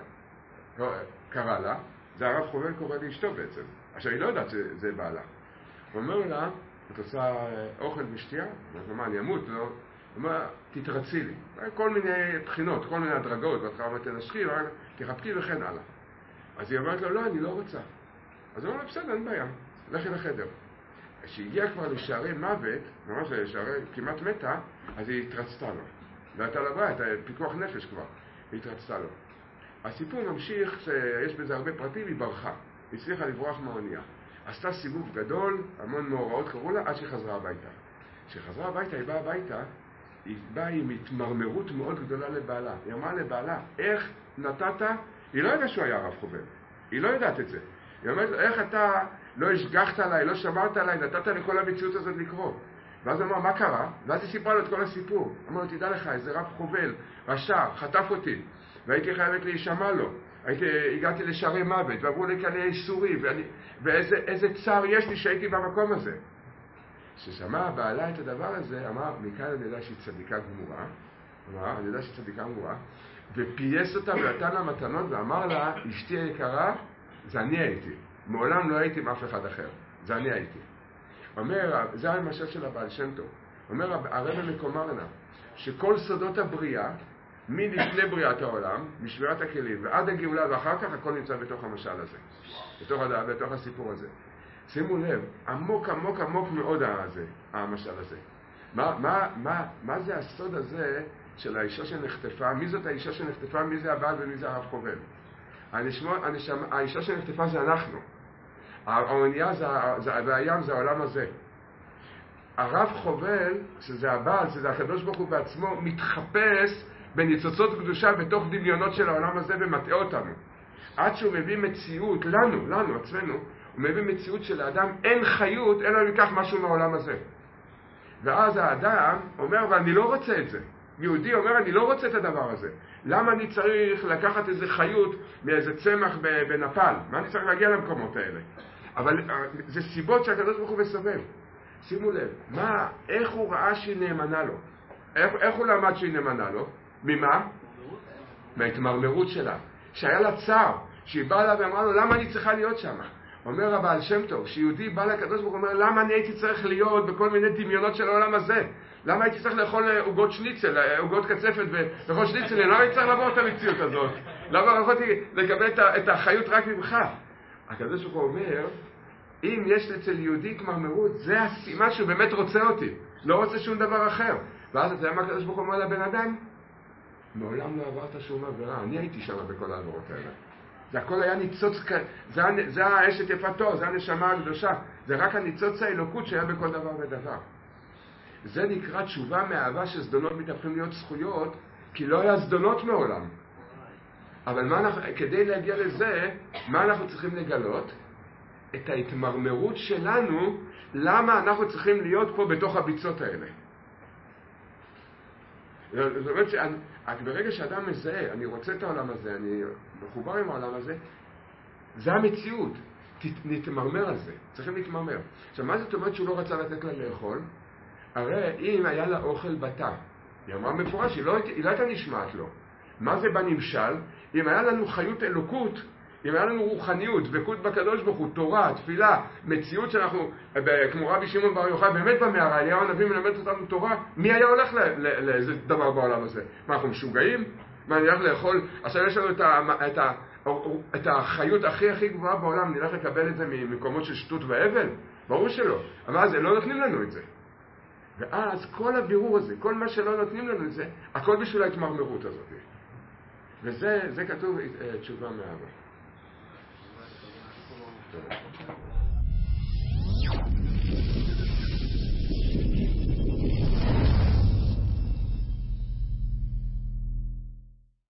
קרא לה, זה הרב חובל קורא לאשתו בעצם. עכשיו היא לא יודעת שזה בעלה. הוא אומר לה, את עושה אוכל ושתייה? הוא אומר, אני אמות, לא? הוא אומר, תתרצי לי. כל מיני בחינות, כל מיני הדרגות, בהתחלה אומרת, תנשקי, תחבקי וכן הלאה. אז היא אומרת לו, לא, אני לא רוצה. אז הוא אומר לה, בסדר, אין בעיה, לכי לחדר. כשהגיעה כבר לשערי מוות, ממש לשערי כמעט מתה, אז היא התרצתה לו. והייתה לה בעיה, הייתה פיקוח נפש כבר, והיא התרצתה לו. הסיפור ממשיך, שיש בזה הרבה פרטים, היא ברחה. היא הצליחה לברוח מהאונייה. עשתה סיבוב גדול, המון מאורעות קראו לה, עד שחזרה הביתה. כשחזרה הביתה, היא באה הביתה, היא באה עם התמרמרות מאוד גדולה לבעלה. היא אמרה לבעלה, איך נתת? היא לא יודעת שהוא היה הרב חובל. היא לא יודעת את זה. היא אומרת לו, איך אתה לא השגחת עליי, לא שמרת עליי, נתת לכל המציאות הזאת לקרות. ואז הוא אמר, מה קרה? ואז היא סיפרה לו את כל הסיפור. אמר לו, תדע לך, איזה רב חובל, רשע, חטף אותי, והייתי חייבת להישמע לו. הייתי, הגעתי לשערי מוות, ועברו לי כאן איסורים, ואני, ואיזה איזה צער יש לי שהייתי במקום הזה. כששמע בעלה את הדבר הזה, אמר, מכאן אני יודע שהיא צדיקה גמורה, אמר, אני יודע שהיא צדיקה גמורה, ופייס אותה ונתן לה מתנות, ואמר לה, אשתי היקרה, זה אני הייתי. מעולם לא הייתי עם אף אחד אחר. זה אני הייתי. אומר, זה המשל של הבעל שם טוב. אומר, הרב מקומרנה, שכל סודות הבריאה, מלפני בריאת העולם, משבירת הכלים, ועד הגאולה, ואחר כך הכל נמצא בתוך המשל הזה. בתוך, בתוך הסיפור הזה. שימו לב, עמוק עמוק עמוק מאוד הזה, המשל הזה. מה, מה, מה, מה זה הסוד הזה של האישה שנחטפה? מי זאת האישה שנחטפה? מי זה הבעל ומי זה הרב חובל? הנשמע, הנשמע, האישה שנחטפה זה אנחנו. האונייה זה, זה, והים זה העולם הזה. הרב חובל, שזה הבעל, שזה הקדוש ברוך הוא בעצמו, מתחפש בניצוצות קדושה בתוך דמיונות של העולם הזה ומטעה אותנו. עד שהוא מביא מציאות, לנו, לנו, עצמנו, הוא מביא מציאות של האדם, אין חיות, אלא אם ייקח משהו מהעולם הזה. ואז האדם אומר, ואני לא רוצה את זה. יהודי אומר, אני לא רוצה את הדבר הזה. למה אני צריך לקחת איזה חיות מאיזה צמח בנפל? מה אני צריך להגיע למקומות האלה? אבל זה סיבות שהקדוש ברוך הוא מסובב. שימו לב, מה, איך הוא ראה שהיא נאמנה לו? איך, איך הוא למד שהיא נאמנה לו? ממה? מההתמרמרות שלה. שהיה לה צער, שהיא באה לה ואמרה לו, למה אני צריכה להיות שם? אומר הבעל שם טוב, שיהודי בא לקדוש ברוך הוא אומר, למה אני הייתי צריך להיות בכל מיני דמיונות של העולם הזה? למה הייתי צריך לאכול עוגות שניצל, עוגות קצפת ולאכול שניצל? למה הייתי צריך לעבור את המציאות הזאת? למה יכולתי לקבל את החיות רק ממך? הקדוש ברוך הוא אומר, אם יש אצל יהודי התמרמרות, זה הסימן שהוא באמת רוצה אותי, לא רוצה שום דבר אחר. ואז אתה יודע מה הקדוש ברוך הוא אומר לבן אדם? מעולם לא עברת שום עבירה, אני הייתי שם בכל העבירות האלה. זה הכל היה ניצוץ, זה, זה האשת יפתו, זה הנשמה הקדושה, זה רק הניצוץ האלוקות שהיה בכל דבר ודבר. זה נקרא תשובה מאהבה שזדונות מתהפכים להיות זכויות, כי לא היה זדונות מעולם. אבל מה אנחנו, כדי להגיע לזה, מה אנחנו צריכים לגלות? את ההתמרמרות שלנו, למה אנחנו צריכים להיות פה בתוך הביצות האלה. זאת אומרת שברגע שאדם מזהה, אני רוצה את העולם הזה, אני מחובר עם העולם הזה, זה המציאות. נתמרמר על זה, צריכים להתמרמר. עכשיו, מה זאת אומרת שהוא לא רצה לתת לה לאכול? הרי אם היה לה אוכל בתא, היא אמרה מפורש, היא לא, היא לא הייתה נשמעת לו. מה זה בנמשל? אם היה לנו חיות אלוקות, אם היה לנו רוחניות, דבקות בקדוש ברוך הוא, תורה, תפילה, מציאות שאנחנו, כמו רבי שמעון בר יוחאי, באמת במערה, אליהו הנביא מלמד אותנו תורה, מי היה הולך לאיזה דבר בעולם הזה? מה, אנחנו משוגעים? מה, אני הולך לאכול? עכשיו יש לנו את, ה, את, ה, את החיות הכי הכי גבוהה בעולם, נלך לקבל את זה ממקומות של שטות והבל? ברור שלא. אבל אז לא נותנים לנו את זה. ואז כל הבירור הזה, כל מה שלא נותנים לנו את זה, הכל בשביל ההתמרמרות הזאת. וזה זה כתוב תשובה מאהבה.